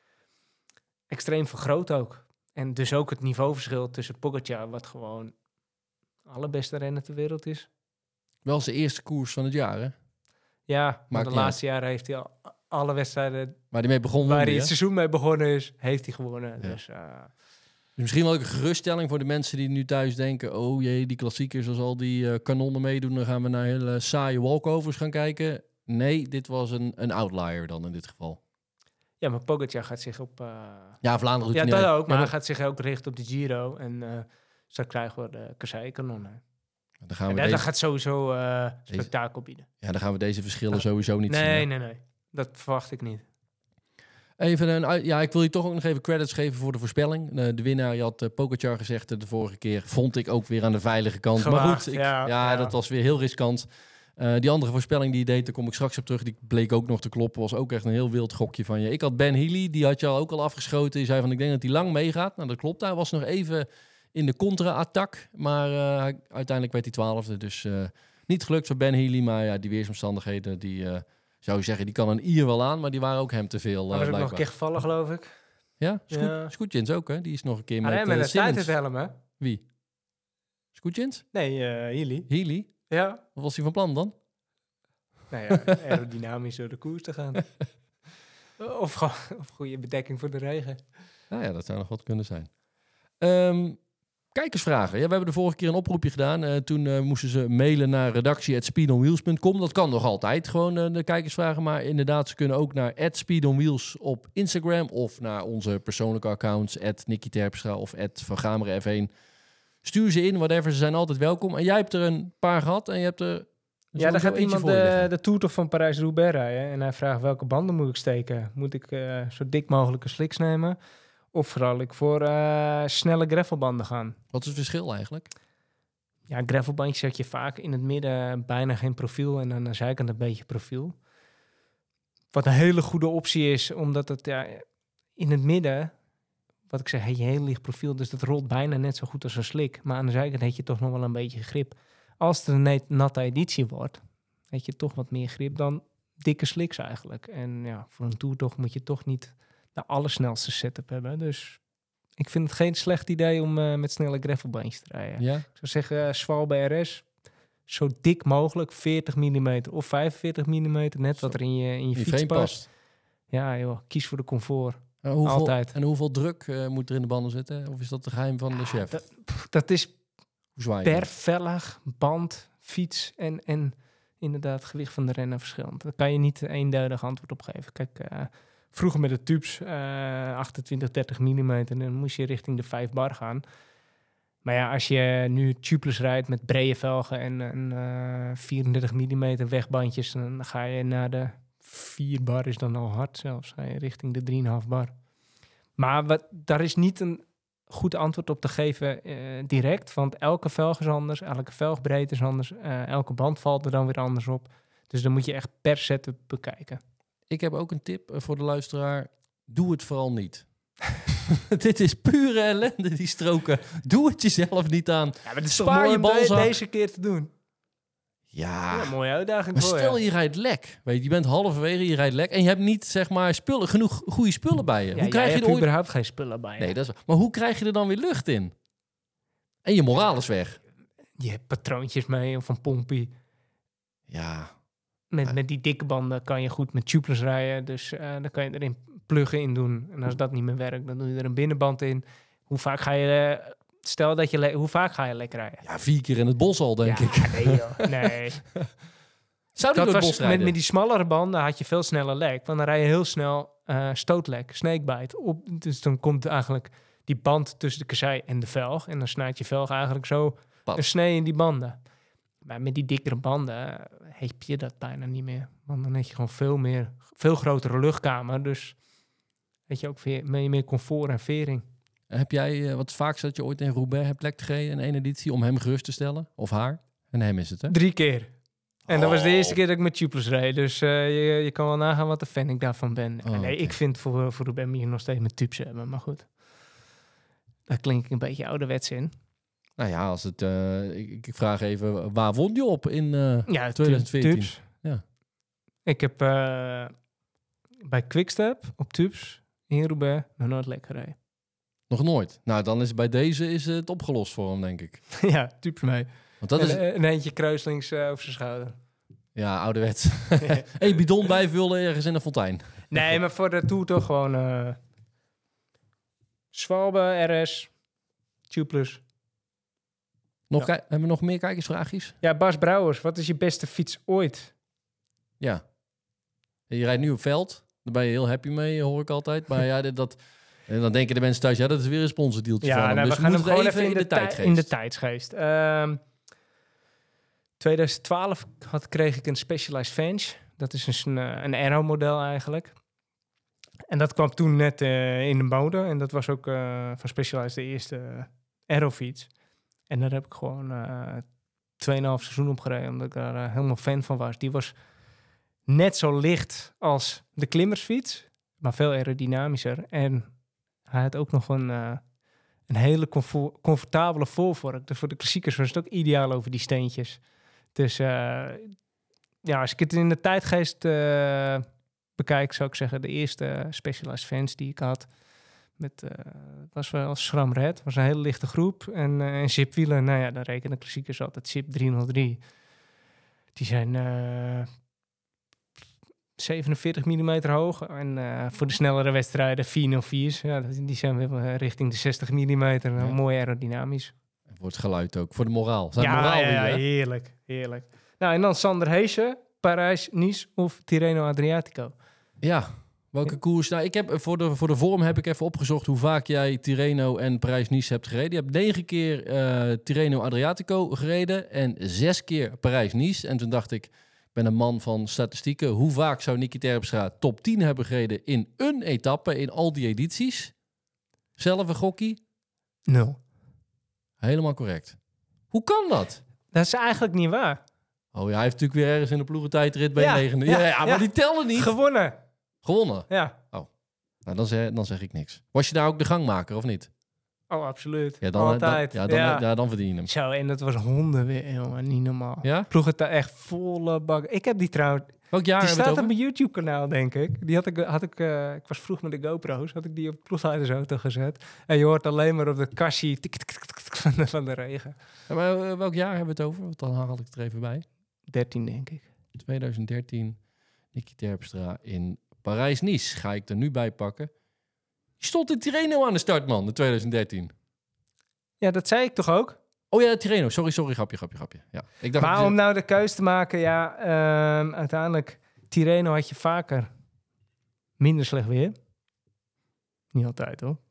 extreem vergroot ook. En dus ook het niveauverschil tussen Pogačar, wat gewoon allerbeste renner ter wereld is. Wel zijn eerste koers van het jaar, hè? Ja, maar de laatste jaren heeft hij al alle wedstrijden waar hij mee begon, waar hij die, het seizoen mee begonnen is, heeft hij gewonnen. Ja. Dus... Uh, Misschien wel een geruststelling voor de mensen die nu thuis denken, oh jee, die klassiekers, als al die uh, kanonnen meedoen, dan gaan we naar hele saaie walkovers gaan kijken. Nee, dit was een, een outlier dan in dit geval. Ja, maar Pogačar gaat zich op... Uh... Ja, Vlaanderen doet Ja, dat ook, maar, ja, maar hij gaat zich ook richten op de Giro. En uh, zo krijgen we de Kassei-kanonnen. Dan gaan we en deze... dat gaat sowieso uh, spektakel bieden. Ja, dan gaan we deze verschillen ja. sowieso niet nee, zien. Nee, nee, nee. Dat verwacht ik niet. Even een, ja, ik wil je toch ook nog even credits geven voor de voorspelling. De, de winnaar, je had uh, Pogačar gezegd de vorige keer, vond ik ook weer aan de veilige kant. Gewaagd, maar goed, ik, ja, ja, ja, dat was weer heel riskant. Uh, die andere voorspelling die je deed, daar kom ik straks op terug. Die bleek ook nog te kloppen. Was ook echt een heel wild gokje van je. Ik had Ben Healy, die had je al ook al afgeschoten. Die zei van, ik denk dat hij lang meegaat. Nou, dat klopt. Hij was nog even in de contra-attack. Maar uh, uiteindelijk werd hij twaalfde. Dus uh, niet gelukt voor Ben Healy. Maar ja, die weersomstandigheden, die... Uh, zou je zeggen, die kan een Ier wel aan, maar die waren ook hem te veel. Hij was uh, ook nog een keer gevallen, geloof ik. Ja, Scoot, ja. Scootjens ook, hè? Die is nog een keer ah, met met uh, de tijd het helm, hè? Wie? Scootjens? Nee, uh, Healy. Healy? Ja. Wat was hij van plan dan? Nou ja, aerodynamisch door de koers te gaan. of gewoon of goede bedekking voor de regen. Nou ja, dat zou nog wat kunnen zijn. Um, Kijkersvragen. Ja, we hebben de vorige keer een oproepje gedaan. Uh, toen uh, moesten ze mailen naar redactie at speed on wheels punt com. Dat kan nog altijd, gewoon uh, de kijkersvragen. Maar inderdaad, ze kunnen ook naar at speed on wheels op Instagram... of naar onze persoonlijke accounts, at Nicky Terpstra of at Van Gameren F één. Stuur ze in, whatever. Ze zijn altijd welkom. En jij hebt er een paar gehad en je hebt er... Ja, daar gaat iemand de, de Tour van Parijs-Roubaix rijden. En hij vraagt, welke banden moet ik steken? Moet ik uh, zo dik mogelijke slicks nemen? Of vooral ik voor uh, snelle gravelbanden gaan. Wat is het verschil eigenlijk? Ja, gravelbandjes zet je vaak in het midden bijna geen profiel en aan de zijkant een beetje profiel. Wat een hele goede optie is, omdat het ja, in het midden, wat ik zeg, heb je een heel licht profiel, dus dat rolt bijna net zo goed als een slik. Maar aan de zijkant heb je toch nog wel een beetje grip. Als het een natte editie wordt, heb je toch wat meer grip dan dikke slicks eigenlijk. En ja, voor een toertocht moet je toch niet de allersnelste setup hebben. Dus ik vind het geen slecht idee om uh, met snelle gravelbandjes te rijden. Ja? Ik zou zeggen, uh, Svalbe R S, zo dik mogelijk, veertig millimeter of vijfenveertig millimeter, net zo. Wat er in je, in je, je fiets past. past. Ja joh, kies voor de comfort. En hoeveel, Altijd. En hoeveel druk uh, moet er in de banden zitten? Of is dat de geheim van de Ja, chef? Dat, pff, dat is Hoe zwaai je per dan? velg, band, fiets en, en inderdaad gewicht van de renner verschillend. Daar kan je niet een eenduidig antwoord op geven. Kijk, uh, vroeger met de tubes, uh, achtentwintig, dertig millimeter, dan moest je richting de vijf bar gaan. Maar ja, als je nu tubeless rijdt met brede velgen en, en uh, vierendertig millimeter wegbandjes, dan ga je naar de vier bar, is dan al hard zelfs. Ga je richting de drie komma vijf bar. Maar wat, daar is niet een goed antwoord op te geven uh, direct, want elke velg is anders, elke velgbreedte is anders, uh, elke band valt er dan weer anders op. Dus dan moet je echt per setup bekijken. Ik heb ook een tip voor de luisteraar. Doe het vooral niet. Dit is pure ellende, die stroken. Doe het jezelf niet aan. Ja, maar het is Spaar je balzak. de, deze keer te doen. Ja, Ja, mooie uitdaging maar voor stel je. je rijdt lek. Weet je, je bent halverwege, je rijdt lek. En je hebt niet, zeg maar, spullen, genoeg goede spullen bij je. Ja, hoe krijg je hebt er ooit... überhaupt geen spullen bij je. Nee, dat is... Maar hoe krijg je er dan weer lucht in? En je moraal is weg. Je hebt patroontjes mee of een pompie. Ja. Met, Ja. met die dikke banden kan je goed met tubeless rijden. Dus uh, dan kan je erin pluggen in doen. En als dat niet meer werkt, dan doe je er een binnenband in. Hoe vaak ga je... Uh, stel dat je... Le- hoe vaak ga je lekker rijden? Ja, vier keer in het bos al, denk ja, ik. Nee, joh. Nee. Zou die Dat door het was bos rijden? met, met die smallere banden had je veel sneller lek. Want dan rij je heel snel uh, stootlek, snakebite. Op, dus dan komt eigenlijk die band tussen de kassei en de velg. En dan snijdt je velg eigenlijk zo Pat. een snee in die banden. Maar met die dikkere banden heb je dat bijna niet meer. Want dan heb je gewoon veel meer, veel grotere luchtkamer. Dus weet je ook veel meer, meer comfort en vering. Heb jij, uh, wat vaak dat je ooit in Roubaix hebt lek gereden in één editie om hem gerust te stellen? Of haar? En hem is het, hè? Drie keer. En dat was de Oh. eerste keer dat ik met tubeless reed. Dus uh, je, je kan wel nagaan wat de fan ik daarvan ben. Oh, nee, okay. ik vind voor, voor Roubaix moet je nog steeds met tubes hebben. Maar goed, daar klink ik een beetje ouderwets in. Nou ja, als het, uh, ik, ik vraag even, waar won je op in uh, Ja, twintig veertien? Tubes. Ja. Ik heb uh, bij Quickstep op tubes in Roubaix nog nooit lek gereden. Nog nooit? Nou, dan is bij deze is het opgelost voor hem, denk ik. Ja, tubes mee. Want dat en, is... uh, een eentje kruislings uh, over zijn schouder. Ja, ouderwets. Hey, bidon bijvullen ergens in de fontein. Nee, maar voor de Tour toch gewoon... Uh, Schwalbe, R S, tubeless. Nog Ja. ki- hebben we nog meer kijkersvraagjes? Ja, Bas Brouwers, wat is je beste fiets ooit? Ja. Je rijdt nu op veld. Daar ben je heel happy mee, hoor ik altijd. Maar ja, dit, dat... En dan denken de mensen thuis, ja, dat is weer een sponsordeeltje Ja, van hem. nou, Dus we gaan hem moeten gewoon even in de, tij- tijdgeest. in de tijdsgeest. Um, twintig twaalf had, kreeg ik een Specialized Venge. Dat is een, een aero-model eigenlijk. En dat kwam toen net uh, in de mode. En dat was ook uh, van Specialized de eerste uh, aero-fiets. En daar heb ik gewoon uh, tweeënhalf seizoen op gereden, omdat ik daar uh, helemaal fan van was. Die was net zo licht als de klimmersfiets, maar veel aerodynamischer. En hij had ook nog een, uh, een hele comfort, comfortabele voorvork. Dus voor de klassiekers was het ook ideaal over die steentjes. Dus uh, ja, als ik het in de tijdgeest uh, bekijk, zou ik zeggen de eerste Specialized Vans die ik had. Met, uh, was wel SRAM Red, was een hele lichte groep. En, uh, en zipwielen, nou ja, dan rekenen klassiekers altijd Zip driehonderddrie. Die zijn uh, zevenenveertig millimeter hoog. En uh, voor de snellere wedstrijden vierhonderdvier's. Ja, die zijn weer richting de zestig millimeter. Ja. Mooi aerodynamisch. Voor het geluid ook, voor de moraal. Zijn Ja, moraal ja, ja, weer, hè? heerlijk, heerlijk. Nou, en dan Sander Heesen, Parijs, Nice of Tirreno Adriatico. Ja, welke koers? Nou, ik heb voor de, voor de vorm heb ik even opgezocht hoe vaak jij Tirreno en Parijs-Nice hebt gereden. Je hebt negen keer uh, Tirreno Adriatico gereden en zes keer Parijs-Nice. En toen dacht ik, ik ben een man van statistieken. Hoe vaak zou Nicky Terpstra top tien hebben gereden in een etappe in al die edities? Zelf een gokkie? Nul. Helemaal correct. Hoe kan dat? Dat is eigenlijk niet waar. Oh ja, hij heeft natuurlijk weer ergens in de ploegentijdrit bij Ja, negen. ja, Ja, ja, maar ja. die tellen niet. Gewonnen. Gewonnen. Ja. Nou, dan zeg, dan zeg ik niks. Was je daar ook de gangmaker of niet? Oh, absoluut. Ja, dan, Altijd. Dan, ja, dan, ja. ja, dan verdien je hem. Zo, en dat was honden weer, jongen. Niet normaal. Ja? Ploeg het daar echt volle bak. Ik heb die trouwens... Welk jaar Die hebben staat we op het over? mijn YouTube-kanaal, denk ik. Die had ik... Had ik, uh, ik was vroeg met de GoPro's. Had ik die op de ploegleidersauto gezet. En je hoort alleen maar op de kassie... tik, tik, tik, tik, van, de, van de regen. Ja, maar uh, welk jaar hebben we het over? Want dan haal ik het er even bij. dertien, denk ik. twintig dertien. Nicky Terpstra in Parijs-Nice. Ga ik er nu bij pakken. Je stond in Tirreno aan de start, man, in twintig dertien. Ja, dat zei ik toch ook? Oh ja, Tirreno. Sorry, sorry, grapje, grapje, grapje. Ja. Ik dacht Maar dat je- om nou de keus te maken, ja, ehm, uiteindelijk, Tirreno had je vaker minder slecht weer. Niet altijd, hoor.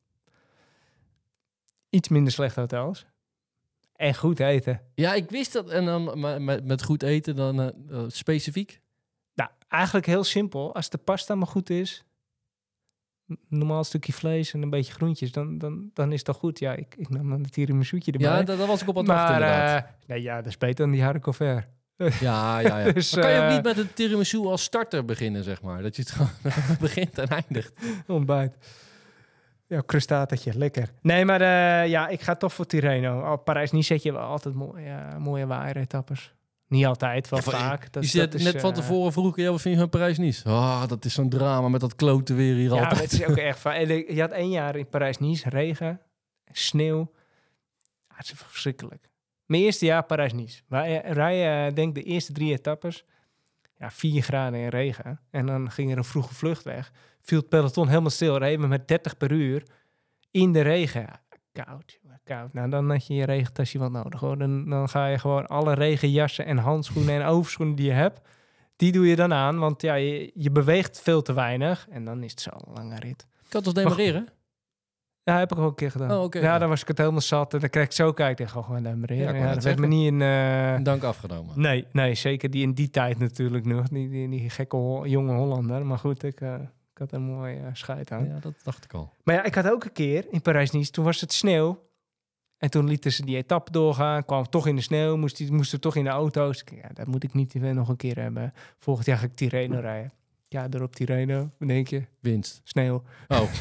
Iets minder slechte hotels. En goed eten. Ja, ik wist dat. En dan maar met, met goed eten, dan uh, uh, specifiek. Nou, eigenlijk heel simpel. Als de pasta maar goed is, een normaal stukje vlees en een beetje groentjes, dan, dan, dan is dat goed. Ja, ik, ik nam dan het tiramisoetje erbij. Ja, daar daar was ik op aan het wachten, maar inderdaad. uh, nee, ja, dat is beter dan die harde ver. Ja, ja, ja. Dus, maar kan je ook uh, niet met een tiramisu als starter beginnen, zeg maar? Dat je het gewoon begint en eindigt. Ontbijt. Ja, crustatertje, lekker. Nee, maar uh, ja, ik ga toch voor Tirreno. Op Parijs-Nice zet je wel altijd mooie, uh, mooie waaieretappes. Niet altijd, wel Ja, vaak. Dat, je zit, dat is, net van uh, tevoren vroeg ik, ja, wat vind je van Parijs-Nice? Ah, dat is zo'n drama met dat klote weer hier Ja, altijd. het is ook echt van. Je had één jaar in Parijs-Nice, regen, sneeuw. Ja, het is verschrikkelijk. Mijn eerste jaar Parijs-Nice. Wij rijden, denk de eerste drie etappes, ja, vier graden in regen. En dan ging er een vroege vlucht weg. Viel het peloton helemaal stil. Reden we met dertig per uur in de regen. Ja, koud, koud. Nou, dan had je je regentasje wat nodig, hoor. Dan, dan ga je gewoon alle regenjassen en handschoenen en overschoenen die je hebt, die doe je dan aan. Want ja, je, je beweegt veel te weinig. En dan is het zo'n lange rit. Ik kan toch demareren? Ja, heb ik ook een keer gedaan. Oh, okay, ja, ja, dan was ik het helemaal zat. En dan kreeg ik zo kijken tegen gewoon demareren. Ja, Ja, ik dat wou werd net me niet in... Uh... Een dank afgenomen. Nee, nee, zeker die in die tijd natuurlijk nog. Die, die, die gekke ho- jonge Hollander. Maar goed, ik, uh, ik had een mooi uh, scheid aan. Ja, dat dacht ik al. Maar ja, ik had ook een keer in Parijs-Nice, toen was het sneeuw. En toen lieten ze die etappe doorgaan. Kwam toch in de sneeuw, moesten moest toch in de auto's. Ja, dat moet ik niet nog een keer hebben. Volgend jaar ga ik Tirreno rijden. Ja, erop Tirreno, wat denk je? Winst. Sneeuw. Oh.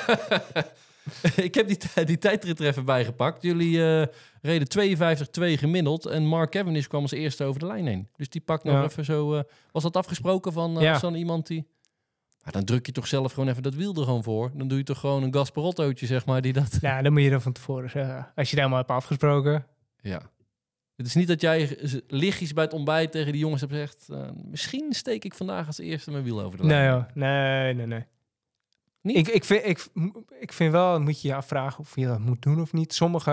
Ik heb die, die tijdrit er even bijgepakt. Jullie uh, reden tweeënvijftig twee gemiddeld. En Mark Cavendish kwam als eerste over de lijn heen. Dus die pakt nog Ja. even zo... Uh, was dat afgesproken van uh, Ja. zo'n iemand die... Maar dan druk je toch zelf gewoon even dat wiel er gewoon voor. Dan doe je toch gewoon een Gasparottootje, zeg maar, die dat... Nou, dan moet je er van tevoren zeggen. Als je het helemaal hebt afgesproken. Ja. Het is niet dat jij lichtjes bij het ontbijt tegen die jongens hebt gezegd... Uh, misschien steek ik vandaag als eerste mijn wiel over de lijn. Nee hoor, nee, nee, nee. Niet? Ik, ik, vind, ik, ik vind wel, moet je je afvragen of je dat moet doen of niet. Sommige,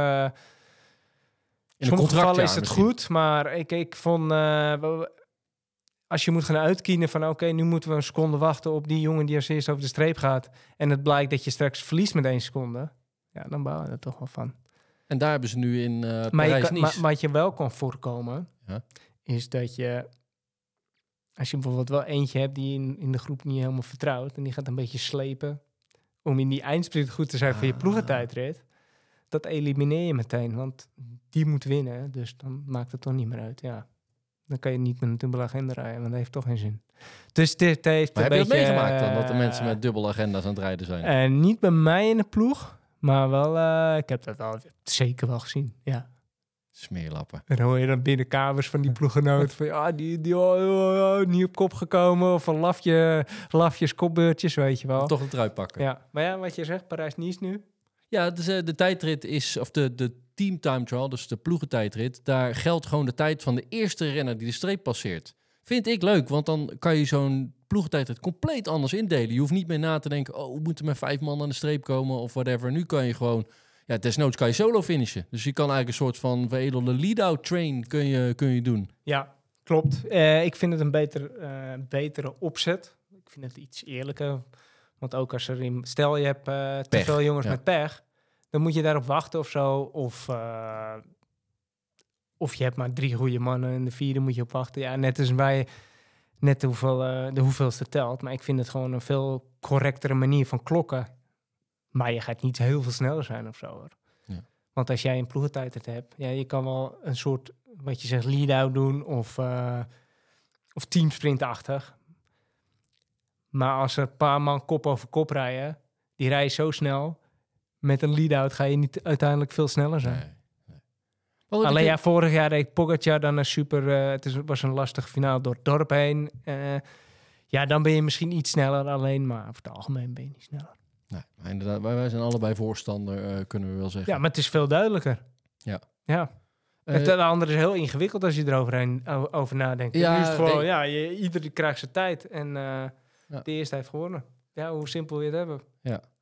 In sommige gevallen is het misschien. goed, maar ik, ik vond... Uh, als je moet gaan uitkiezen van... oké, okay, nu moeten we een seconde wachten op die jongen die als eerst over de streep gaat... en het blijkt dat je straks verliest met één seconde... ja, dan bouw je er toch wel van. En daar hebben ze nu in uh, Maar, Parijs je kan, maar wat je wel kan voorkomen... Ja. is dat je... als je bijvoorbeeld wel eentje hebt die in, in de groep niet helemaal vertrouwt... en die gaat een beetje slepen... om in die eindsprint goed te zijn ah. voor je ploegentijdrit... dat elimineer je meteen, want die moet winnen. Dus dan maakt het toch niet meer uit, ja. Dan kan je niet met een dubbele agenda rijden, want dat heeft toch geen zin. Dus dit heeft maar een heb beetje... je dat meegemaakt dan, dat de uh, mensen met dubbele agenda's aan het rijden zijn? Uh, niet bij mij in de ploeg, maar wel... Uh, ik heb dat wel zeker wel gezien, ja. Smeerlappen. En dan hoor je dan binnen kamers van die ploeggenoot van... ja, die, die oh, oh, oh, niet op kop gekomen... of een lafje, lafjes, kopbeurtjes, weet je wel. Toch een trui pakken. Ja, maar ja, wat je zegt, Parijs-Nice nu... Ja, dus, uh, de tijdrit is, of de, de team time trial, dus de ploegentijdrit, daar geldt gewoon de tijd van de eerste renner die de streep passeert. Vind ik leuk, want dan kan je zo'n ploegentijdrit compleet anders indelen. Je hoeft niet meer na te denken, oh, moeten met vijf man aan de streep komen of whatever. Nu kan je gewoon, ja, desnoods kan je solo finishen. Dus je kan eigenlijk een soort van veredelde lead-out train kun je, kun je doen. Ja, klopt. Uh, ik vind het een beter, uh, betere opzet. Ik vind het iets eerlijker. Want ook als er in, stel je hebt uh, te veel jongens ja. met pech, dan moet je daarop wachten of zo. Of, uh, of je hebt maar drie goede mannen en de vierde moet je op wachten. Ja, net als bij net de, hoeveel, uh, de hoeveelste telt. Maar ik vind het gewoon een veel correctere manier van klokken. Maar je gaat niet heel veel sneller zijn of zo, hoor. Ja. Want als jij een ploegentijd hebt, ja, je kan wel een soort, wat je zegt, lead-out doen of, uh, of teamsprintachtig. Maar als er een paar man kop over kop rijden, die rijden zo snel, met een lead-out ga je niet uiteindelijk veel sneller zijn. Nee, nee. Alleen ja, vorig jaar reed Pogacar dan een super, uh, het is, was een lastige finale door het dorp heen. Uh, ja, dan ben je misschien iets sneller alleen, maar over het algemeen ben je niet sneller. Nee, maar inderdaad, wij, wij zijn allebei voorstander, uh, kunnen we wel zeggen. Ja, maar het is veel duidelijker. Ja. Ja. Uh, het andere is heel ingewikkeld als je erover over nadenkt. Ja, nu is het gewoon, nee. ja, je, iedereen krijgt zijn tijd en uh, ja. de eerste heeft gewonnen. Ja, hoe simpel wil je het hebben? Ja.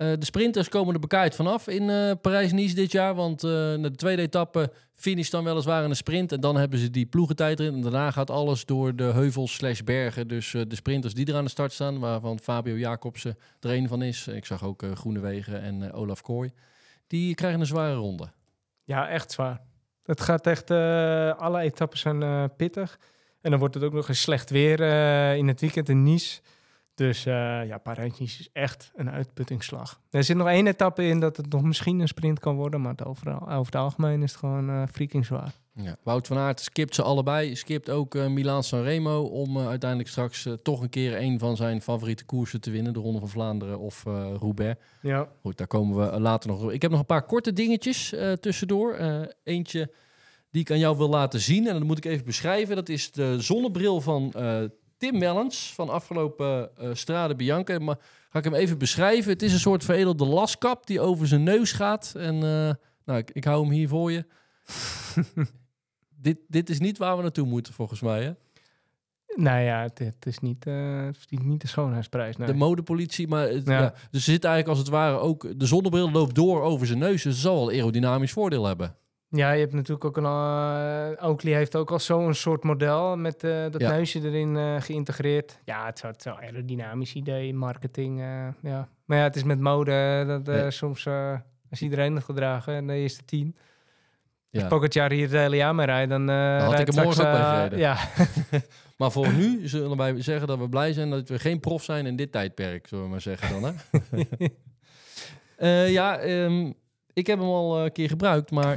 Uh, de sprinters komen er bekaaid vanaf in uh, Parijs-Nice dit jaar. Want uh, de tweede etappe finish dan weliswaar in een sprint. En dan hebben ze die ploegentijd erin. En daarna gaat alles door de heuvels slash bergen. Dus uh, de sprinters die er aan de start staan, waarvan Fabio Jacobsen er een van is. Ik zag ook uh, Groenewegen en uh, Olaf Kooi. Die krijgen een zware ronde. Ja, echt zwaar. Het gaat echt... Uh, alle etappes zijn uh, pittig. En dan wordt het ook nog eens slecht weer uh, in het weekend in Nice. Dus uh, ja, Parijs-Nice is echt een uitputtingsslag. Er zit nog één etappe in dat het nog misschien een sprint kan worden. Maar het overal, over het algemeen is het gewoon uh, freaking zwaar. Ja. Wout van Aert skipt ze allebei. Skipt ook uh, Milaan-San Remo om uh, uiteindelijk straks uh, toch een keer een van zijn favoriete koersen te winnen. De Ronde van Vlaanderen of uh, Roubaix. Ja. Goed, daar komen we later nog op. Ik heb nog een paar korte dingetjes uh, tussendoor. Uh, eentje die ik aan jou wil laten zien. En dat moet ik even beschrijven. Dat is de zonnebril van uh, Tim Wellens van afgelopen uh, Strade Bianca. Maar ga ik hem even beschrijven. Het is een soort veredelde laskap die over zijn neus gaat. En uh, nou, ik, ik hou hem hier voor je. dit, dit is niet waar we naartoe moeten, volgens mij, hè? Nou ja, het, het is niet, uh, het is niet de schoonheidsprijs. Nee. De modepolitie, maar het, ja. Ja, dus er zit eigenlijk als het ware ook... De zonnebril loopt door over zijn neus, dus het zal wel aerodynamisch voordeel hebben. Ja, je hebt natuurlijk ook een... Uh, Oakley heeft ook al zo'n soort model met uh, dat ja. neusje erin uh, geïntegreerd. Ja, het is wel een aerodynamisch idee, marketing, uh, ja. Maar ja, het is met mode dat uh, nee. soms... Uh, als iedereen het gedragen in de eerste tien... Ja. Als Pogacar hier het hele jaar mee rijdt, dan, uh, dan had ik er morgen ook bij gereden. Ja. Maar voor nu zullen wij zeggen dat we blij zijn dat we geen prof zijn in dit tijdperk, zullen we maar zeggen dan, hè? uh, ja, um, ik heb hem al een keer gebruikt, maar...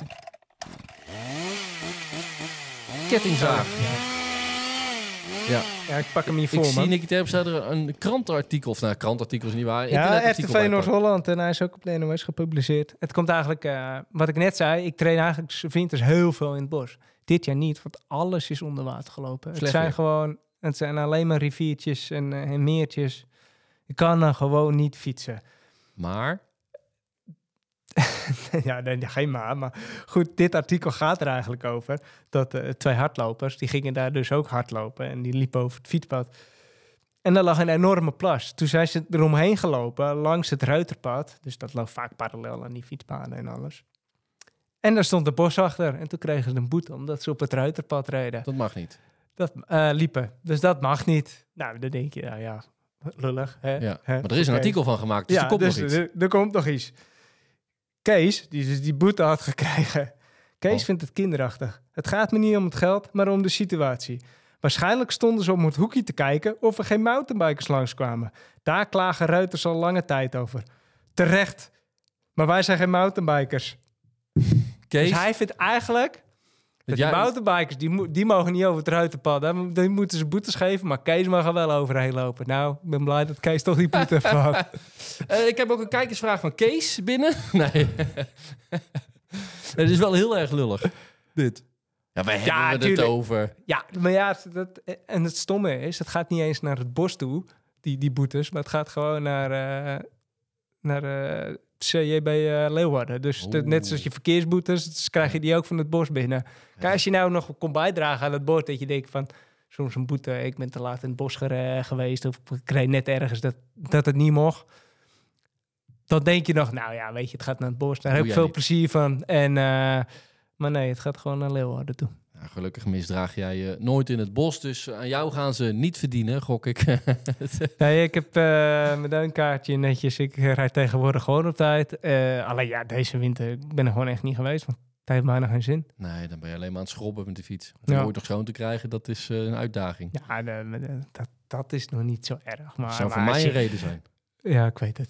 Kettingzaag. Ja. Ja, ik pak hem hier voor, ik man. Ik zie Nicky Terpstra er een krantenartikel, of nou, krantenartikel is niet waar. Ja, R T V Noord-Holland en hij is ook op de N O S gepubliceerd. Het komt eigenlijk, uh, wat ik net zei, ik train eigenlijk winters heel veel in het bos. Dit jaar niet, want alles is onder water gelopen. Slecht het zijn weer. gewoon, het zijn alleen maar riviertjes en, uh, en meertjes. Je kan dan gewoon niet fietsen. Maar... ja, nee, geen maar. Maar goed, dit artikel gaat er eigenlijk over. Dat uh, twee hardlopers, die gingen daar dus ook hardlopen. En die liepen over het fietspad. En daar lag een enorme plas. Toen zijn ze eromheen gelopen, langs het Ruiterpad. Dus dat loopt vaak parallel aan die fietspaden en alles. En daar stond de bos achter. En toen kregen ze een boete, omdat ze op het Ruiterpad reden. Dat mag niet. Dat uh, liepen. Dus dat mag niet. Nou, dan denk je, nou ja, lullig. Hè? Ja, hè? maar er is een okay. artikel van gemaakt, dus ja, er komt dus nog iets. Er, er komt nog iets. Kees, die dus die boete had gekregen. Kees oh. vindt het kinderachtig. Het gaat me niet om het geld, maar om de situatie. Waarschijnlijk stonden ze om het hoekje te kijken of er geen mountainbikers langskwamen. Daar klagen ruiters al lange tijd over. Terecht. Maar wij zijn geen mountainbikers. Kees? Dus hij vindt eigenlijk... Dat die mountainbikers, die, mo- die mogen niet over het ruitenpad. Hè? Die moeten ze boetes geven, maar Kees mag er wel overheen lopen. Nou, ik ben blij dat Kees toch die boete heeft gehad. Uh, ik heb ook een kijkersvraag van Kees binnen. Nee. Het is wel heel erg lullig, dit. Ja, wij hebben ja, het tuurlijk. over. Ja, maar ja, dat, en het stomme is, het gaat niet eens naar het bos toe, die, die boetes. Maar het gaat gewoon naar, uh, naar uh, C J B uh, Leeuwarden. Dus de, net zoals je verkeersboetes, dus krijg je die ook van het bos binnen. Kijk, als je nou nog kon bijdragen aan het bord, dat je denkt van... Soms een boete, ik ben te laat in het bos gere- geweest... of ik reed net ergens dat, dat het niet mocht. Dan denk je nog, nou ja, weet je, het gaat naar het bos. Daar heb ik veel niet. plezier van. En, uh, maar nee, het gaat gewoon naar Leeuwarden toe. Ja, gelukkig misdraag jij je nooit in het bos. Dus aan jou gaan ze niet verdienen, gok ik. Nee, ik heb uh, mijn duinkaartje netjes. Ik rijd tegenwoordig gewoon op tijd. Uh, alleen ja, deze winter, ik ben er gewoon echt niet geweest. Want het heeft bijna geen zin. Nee, dan ben je alleen maar aan het schrobben met de fiets. Om ja. ooit nog schoon te krijgen, dat is uh, een uitdaging. Ja, de, de, dat, dat is nog niet zo erg. Maar, dat zou maar voor mij je... een reden zijn. Ja, ik weet het.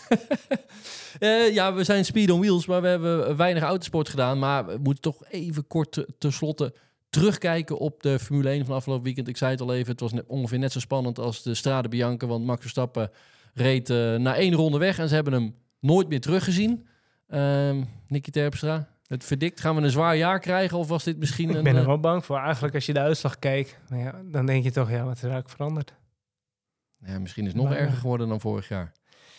uh, ja, we zijn Speed on Wheels, maar we hebben weinig autosport gedaan. Maar we moeten toch even kort tenslotte terugkijken op de Formule één van afgelopen weekend. Ik zei het al even, het was net, ongeveer net zo spannend als de Strade Bianca. Want Max Verstappen reed uh, na één ronde weg en ze hebben hem nooit meer teruggezien. Uh, Nicky Terpstra, het verdikt. Gaan we een zwaar jaar krijgen of was dit misschien ik een... Ik ben er wel bang voor. Eigenlijk als je de uitslag keek, ja, dan denk je toch, ja, wat is er eigenlijk veranderd? Ja, misschien is het nog maar, erger geworden dan vorig jaar.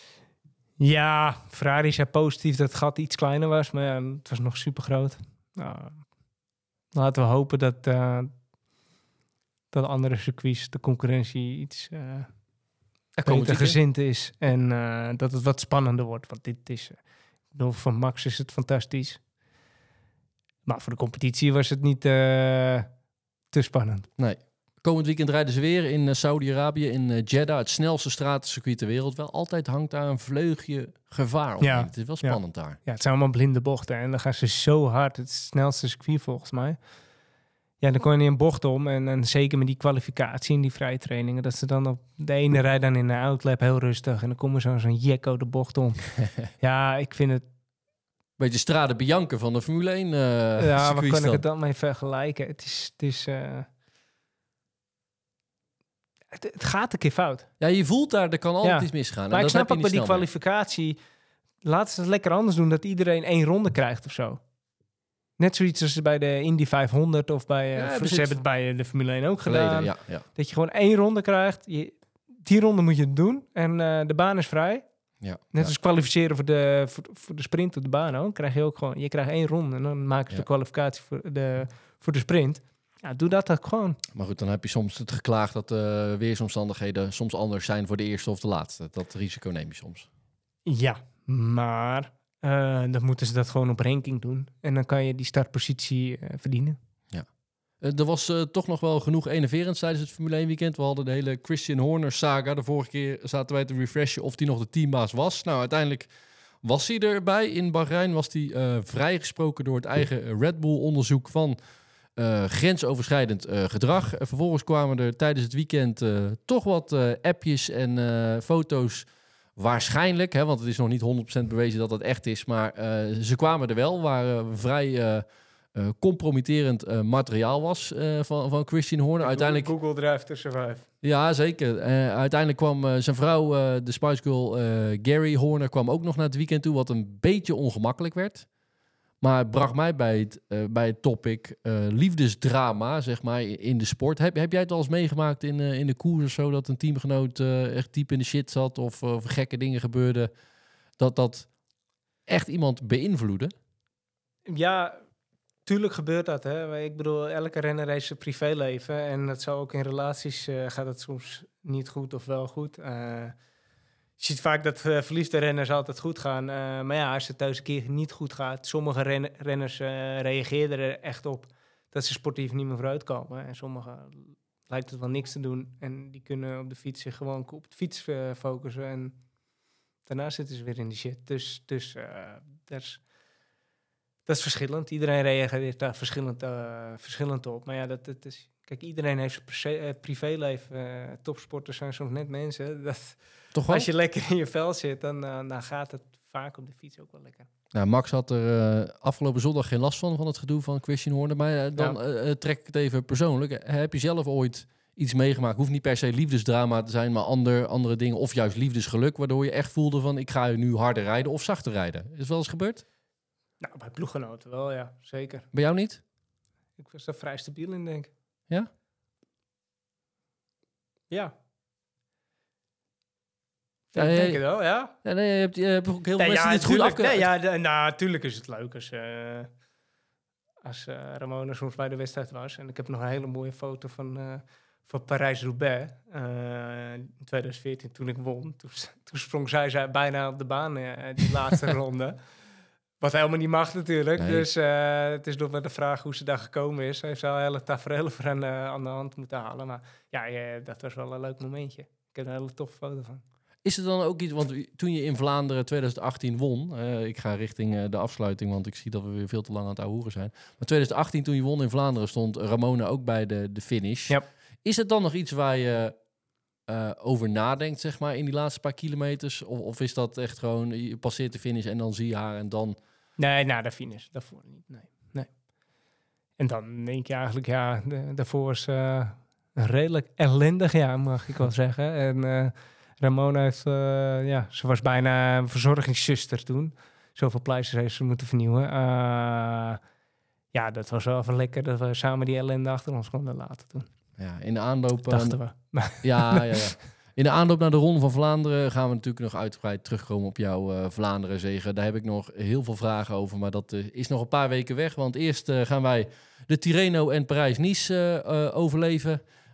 Ja, Ferrari zei positief dat het gat iets kleiner was, maar ja, het was nog super groot. Nou, laten we hopen dat, uh, dat andere circuits de concurrentie iets, uh, beter gezind is. En uh, dat het wat spannender wordt. Want dit is... Uh, ik bedoel, voor Max is het fantastisch. Maar voor de competitie was het niet uh, te spannend. Nee. Komend weekend rijden ze weer in uh, Saudi-Arabië, in uh, Jeddah. Het snelste stratencircuit ter wereld. Wel altijd hangt daar een vleugje gevaar op. Ja. Het is wel spannend ja. daar. Ja, het zijn allemaal blinde bochten. En dan gaan ze zo hard. Het snelste circuit volgens mij. Ja, dan kon je niet een bocht om. En, en zeker met die kwalificatie en die vrije trainingen. Dat ze dan op de ene rijdt dan in de outlap heel rustig. En dan komen ze zo'n jekko de bocht om. Ja, ik vind het... Beetje Strade Bianca van de Formule één uh, ja, waar kan ik het dan mee vergelijken? Het is... Het is uh... het, het gaat een keer fout. Ja, je voelt daar, er kan altijd ja. iets misgaan. Maar en ik dat snap ook bij die mee. kwalificatie... Laten ze het lekker anders doen. Dat iedereen één ronde krijgt of zo. Net zoiets als bij de Indy vijfhonderd of bij... Uh, Ja, ze hebben het bij de Formule één ook Geleden, gedaan. ja, ja. Dat je gewoon één ronde krijgt. Je, die ronde moet je het doen. En uh, de baan is vrij. Ja, Net ja. als kwalificeren voor de, voor, voor de sprint op de baan ook. Krijg je ook gewoon... Je krijgt één ronde. En dan maken ze ja. de kwalificatie voor de, voor de sprint. Ja, doe dat ook gewoon. Maar goed, dan heb je soms het geklaagd dat de uh, weersomstandigheden soms anders zijn voor de eerste of de laatste. Dat risico neem je soms. Ja, maar... Uh, dan moeten ze dat gewoon op ranking doen. En dan kan je die startpositie uh, verdienen. Ja. Uh, er was uh, toch nog wel genoeg enerverends tijdens het Formule één weekend. We hadden de hele Christian Horner saga. De vorige keer zaten wij te refreshen of hij nog de teambaas was. Nou, uiteindelijk was hij erbij. In Bahrein was hij uh, vrijgesproken door het eigen Red Bull onderzoek van uh, grensoverschrijdend uh, gedrag. Uh, vervolgens kwamen er tijdens het weekend uh, toch wat uh, appjes en uh, foto's. Waarschijnlijk, hè, want het is nog niet honderd procent bewezen dat dat echt is. Maar uh, ze kwamen er wel, waar uh, vrij uh, uh, compromitterend uh, materiaal was uh, van, van Christian Horner. Uiteindelijk, Google Drive to Survive. Ja, zeker. Uh, uiteindelijk kwam uh, zijn vrouw, uh, de Spice Girl uh, Gary Horner, kwam ook nog naar het weekend toe, wat een beetje ongemakkelijk werd. Maar het bracht mij bij het, uh, bij het topic uh, liefdesdrama, zeg maar, in de sport. Heb, heb jij het al eens meegemaakt in, uh, in de koers of zo, dat een teamgenoot uh, echt diep in de shit zat of, uh, of gekke dingen gebeurden, dat dat echt iemand beïnvloedde? Ja, tuurlijk gebeurt dat. Hè. Ik bedoel, elke renner heeft zijn privéleven en dat zou ook in relaties uh, gaat het soms niet goed of wel goed. Uh, Je ziet vaak dat uh, verliefde renners altijd goed gaan. Uh, maar ja, als het thuis een keer niet goed gaat... Sommige ren- renners uh, reageren er echt op dat ze sportief niet meer vooruitkomen. En sommigen lijkt het wel niks te doen. En die kunnen op de fiets zich gewoon op de fiets uh, focussen. En daarna zitten ze weer in die shit. Dus, dus uh, dat, is, dat is verschillend. Iedereen reageert daar verschillend, uh, verschillend op. Maar ja, dat, dat is... Kijk, iedereen heeft zijn privé, uh, privéleven. Uh, topsporters zijn soms net mensen. Dat, Toch wel? als je lekker in je vel zit, dan, uh, dan gaat het vaak op de fiets ook wel lekker. Nou, Max had er uh, afgelopen zondag geen last van, van het gedoe van Christian Horner. Maar uh, dan ja. uh, trek ik het even persoonlijk. Heb je zelf ooit iets meegemaakt? Hoeft niet per se liefdesdrama te zijn, maar ander, andere dingen. Of juist liefdesgeluk, waardoor je echt voelde van... ik ga nu harder rijden of zachter rijden. Is het wel eens gebeurd? Nou, bij ploeggenoten wel, ja. Zeker. Bij jou niet? Ik was er vrij stabiel in, denk ik. Ja? Ja. Ja, ik ja, denk ja. het wel, ja. Ja, nee, je hebt, je hebt ook heel veel Nee, mensen ja, die het goed af nee, ja, de, nou, natuurlijk is het leuk als, uh, als uh, Ramona soms bij de wedstrijd was. En ik heb nog een hele mooie foto van, uh, van Parijs-Roubaix. Uh, in twintig veertien, toen ik won. Toen, toen sprong zij, zij bijna op de baan, uh, die laatste ronde. Wat helemaal niet mag natuurlijk. Nee. Dus uh, het is nog wel de vraag hoe ze daar gekomen is. Ze heeft al hele tafereel voor aan, uh, aan de hand moeten halen. Maar ja, ja, dat was wel een leuk momentje. Ik heb er een hele toffe foto van. Is er dan ook iets, want toen je in Vlaanderen twintig achttien won... Uh, ik ga richting uh, de afsluiting, want ik zie dat we weer veel te lang aan het ouwehoeren zijn. Maar twintig achttien, toen je won in Vlaanderen, stond Ramona ook bij de, de finish. Yep. Is het dan nog iets waar je uh, over nadenkt, zeg maar, in die laatste paar kilometers? Of, of is dat echt gewoon, je passeert de finish en dan zie je haar en dan... Nee, na de finish. Daarvoor niet. Nee. nee. En dan denk je eigenlijk, ja, de, daarvoor is uh, een redelijk ellendig jaar, mag ik wel zeggen. En uh, Ramona heeft, uh, ja, ze was bijna een verzorgingszuster toen. Zoveel pleisters heeft ze moeten vernieuwen. Uh, ja, dat was wel even lekker dat we samen die ellende achter ons konden laten toen. Ja, in de aanloop... Dachten we. Ja, ja, ja. In de aanloop naar de Ronde van Vlaanderen gaan we natuurlijk nog uitgebreid terugkomen op jouw uh, Vlaanderen-zege. Daar heb ik nog heel veel vragen over, maar dat uh, is nog een paar weken weg. Want eerst uh, gaan wij de Tirreno en Parijs-Nice uh, uh, overleven.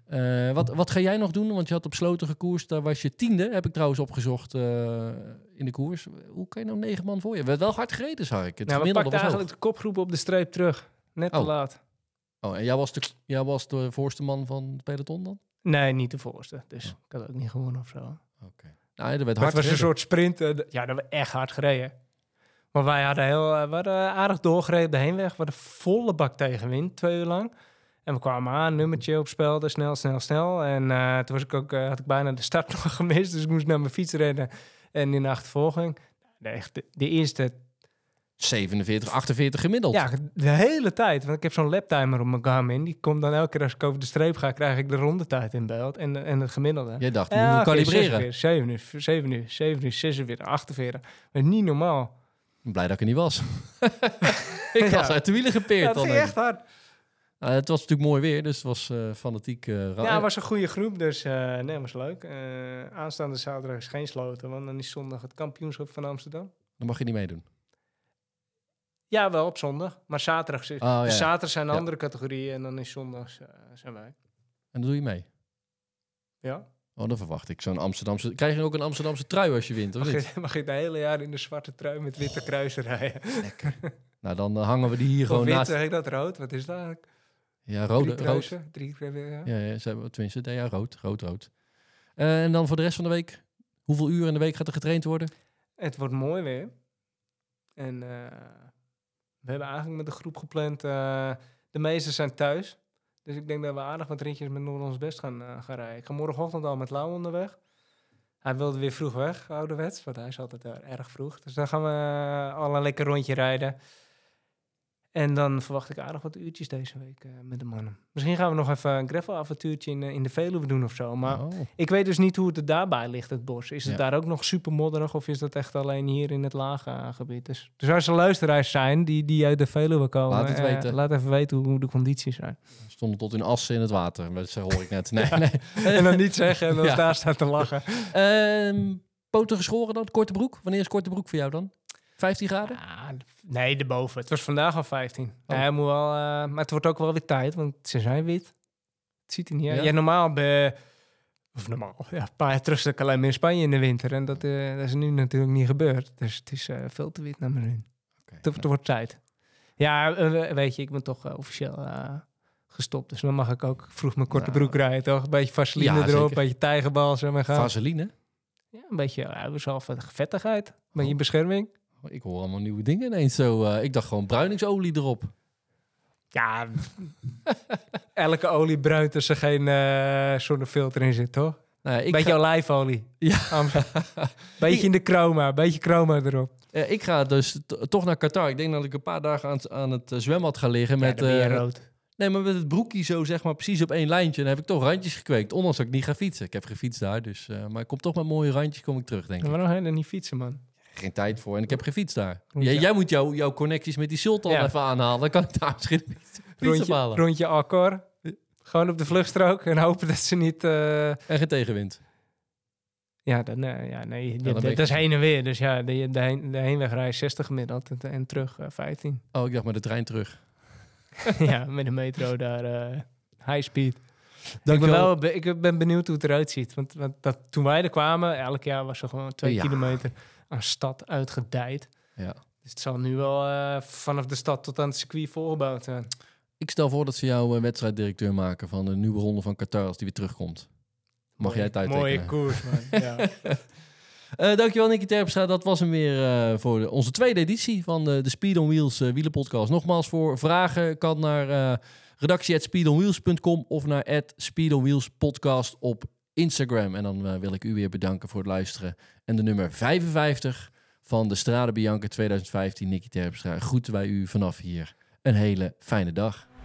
Uh, wat, wat ga jij nog doen? Want je had op Sloten gekoerst. Daar was je tiende, heb ik trouwens opgezocht uh, in de koers. Hoe kan je nou negen man voor je? Werd wel hard gereden, zag ik. Het nou, we pakten eigenlijk hoog. de kopgroep op de streep terug. Net oh. te laat. Oh, en jij was, de, jij was de voorste man van het peloton dan? Nee, niet de voorste. Dus oh. ik had ook niet gewonnen of zo. Oké. Okay. Nou, er werd hard het was gereden. een soort sprint. Uh, ja, dat we echt hard gereden. Maar wij hadden heel uh, we hadden aardig doorgereden op de heenweg. We hadden volle bak tegenwind, twee uur lang. En we kwamen aan, nummertje op spelde, snel, snel, snel. En uh, toen was ik ook, uh, had ik bijna de start nog gemist. Dus ik moest naar mijn fiets rennen en in de achtervolging. De, echt, de, de eerste... zevenenveertig, achtenveertig gemiddeld. Ja, de hele tijd. Want ik heb zo'n laptimer op mijn Garmin. Die komt dan elke keer als ik over de streep ga, krijg ik de rondetijd in beeld. En, en het gemiddelde. Jij dacht, je ja, moet okay, kalibreren. zeven uur, zeven uur, zeven uur, zesenveertig, achtenveertig. Maar niet normaal. Blij dat ik er niet was. ik was ja. uit de wielen gepeerd. Ja, het ging echt hard. Uh, het was natuurlijk mooi weer, dus het was uh, fanatiek. Uh, ja, het was een goede groep, dus uh, nee, het was leuk. Uh, aanstaande zaterdag is geen Sloten, want dan is zondag het kampioenschap van Amsterdam. Dan mag je niet meedoen. Ja, wel op zondag, maar zaterdag is. Oh, dus ja. zaterdag zijn ja. andere categorieën en dan is zondags uh, zijn wij. En dan doe je mee? Ja. Oh, dan verwacht ik zo'n Amsterdamse... Krijg je ook een Amsterdamse trui als je wint, of mag niet? Je, mag je het hele jaar in de zwarte trui met witte kruisen rijden? Lekker. Nou, dan uh, hangen we die hier of gewoon wit, naast... zeg ik dat rood? Wat is dat eigenlijk? Ja, rode, Drie kruisen? rood. Drie kruisen, ja. Ja, ja, ze hebben tenminste, ja, rood, rood, rood. Uh, en dan voor de rest van de week? Hoeveel uur in de week gaat er getraind worden? Het wordt mooi weer. En uh, we hebben eigenlijk met de groep gepland... Uh, de meesten zijn thuis. Dus ik denk dat we aardig wat rintjes met Noord ons best gaan, uh, gaan rijden. Ik ga morgenochtend al met Lau onderweg. Hij wilde weer vroeg weg, ouderwets. Want hij is altijd uh, erg vroeg. Dus dan gaan we uh, al een lekker rondje rijden. En dan verwacht ik aardig wat uurtjes deze week uh, met de mannen. Misschien gaan we nog even een gravel-avontuurtje in, uh, in de Veluwe doen of zo. Maar oh. ik weet dus niet hoe het er daarbij ligt, het bos. Is het ja. daar ook nog super modderig of is dat echt alleen hier in het lage uh, gebied? Dus, dus als er luisteraars zijn die, die uit de Veluwe komen, laat het uh, weten. Laat even weten hoe, hoe de condities zijn. We stonden tot in assen in het water. Dat hoor ik net. Nee, ja. nee. En dan niet zeggen en dan ja. daar staat te lachen. Uh, poten geschoren dan? Korte broek? Wanneer is korte broek voor jou dan? vijftien graden? Ja, nee, erboven. Het was vandaag al vijftien. Oh. Ja, moet wel, uh, maar het wordt ook wel weer tijd, want ze zijn wit. Het ziet er niet uit. Ja? Ja, normaal bij... Of normaal, ja, een paar jaar terug zat ik alleen maar in Spanje in de winter. En dat, uh, dat is nu natuurlijk niet gebeurd. Dus het is uh, veel te wit naar mijn zin. Okay, het, het wordt tijd. Ja, uh, weet je, ik ben toch uh, officieel uh, gestopt. Dus dan mag ik ook vroeg mijn korte nou, broek rijden, toch? Een beetje vaseline ja, erop, een beetje tijgerbal. Zo maar gaan. Vaseline? Ja, een beetje uh, zelf vettigheid. Een beetje oh. bescherming. Ik hoor allemaal nieuwe dingen ineens zo. Uh, ik dacht gewoon bruiningsolie erop. Ja, elke olie bruint als er geen uh, zonnefilter in zit, toch? Nou, ik beetje ga... olijfolie. Ja. Beetje ik... in de chroma, beetje chroma erop. Uh, ik ga dus t- toch naar Qatar. Ik denk dat ik een paar dagen aan, aan het uh, zwembad ga liggen. Ja, met, dan ben je uh, rood. Nee, maar met het broekje zo zeg maar precies op één lijntje. Dan heb ik toch randjes gekweekt. Ondanks dat ik niet ga fietsen. Ik heb gefietst daar, dus... Uh, maar ik kom toch met mooie randjes kom ik terug, denk ik. Ja, waarom ga je dan niet fietsen, man? Geen tijd voor en ik heb gefietst daar. Ja. Jij, jij moet jou, jouw connecties met die Sultan ja. even aanhalen. Dan kan ik daar misschien rondje, halen. Rondje Accor. Gewoon op de vluchtstrook en hopen dat ze niet... Uh... En geen tegenwind. Ja, dan, uh, ja nee, ja, dat, dat is heen en weer. Dus ja, de, de, heen, de heenweg rij zestig gemiddeld en, en terug uh, vijftien. Oh, ik dacht met de trein terug. Ja, met de metro daar uh, high speed. Ik ben, wel, ik ben benieuwd hoe het eruit ziet. Want, want dat, toen wij er kwamen, elk jaar was er gewoon twee ja. kilometer aan stad uitgedijd. Ja. Dus het zal nu wel uh, vanaf de stad tot aan het circuit volgebouwd zijn. Ik stel voor dat ze jou uh, wedstrijddirecteur maken van de nieuwe ronde van Qatar als die weer terugkomt. Mag mooie, jij het uittekenen? Mooie koers, man. Ja. uh, dankjewel, Nicky Terpstra. Dat was hem weer uh, voor de, onze tweede editie van de, de Speed on Wheels uh, wielerpodcast. Nogmaals, voor vragen kan naar uh, redactie at speed on wheels punt com of naar at speed on wheels podcast op Instagram. En dan uh, wil ik u weer bedanken voor het luisteren. En de nummer vijfenvijftig van de Strade Bianca tweeduizend vijftien, Nicky Terpstra, groeten wij u vanaf hier. Een hele fijne dag.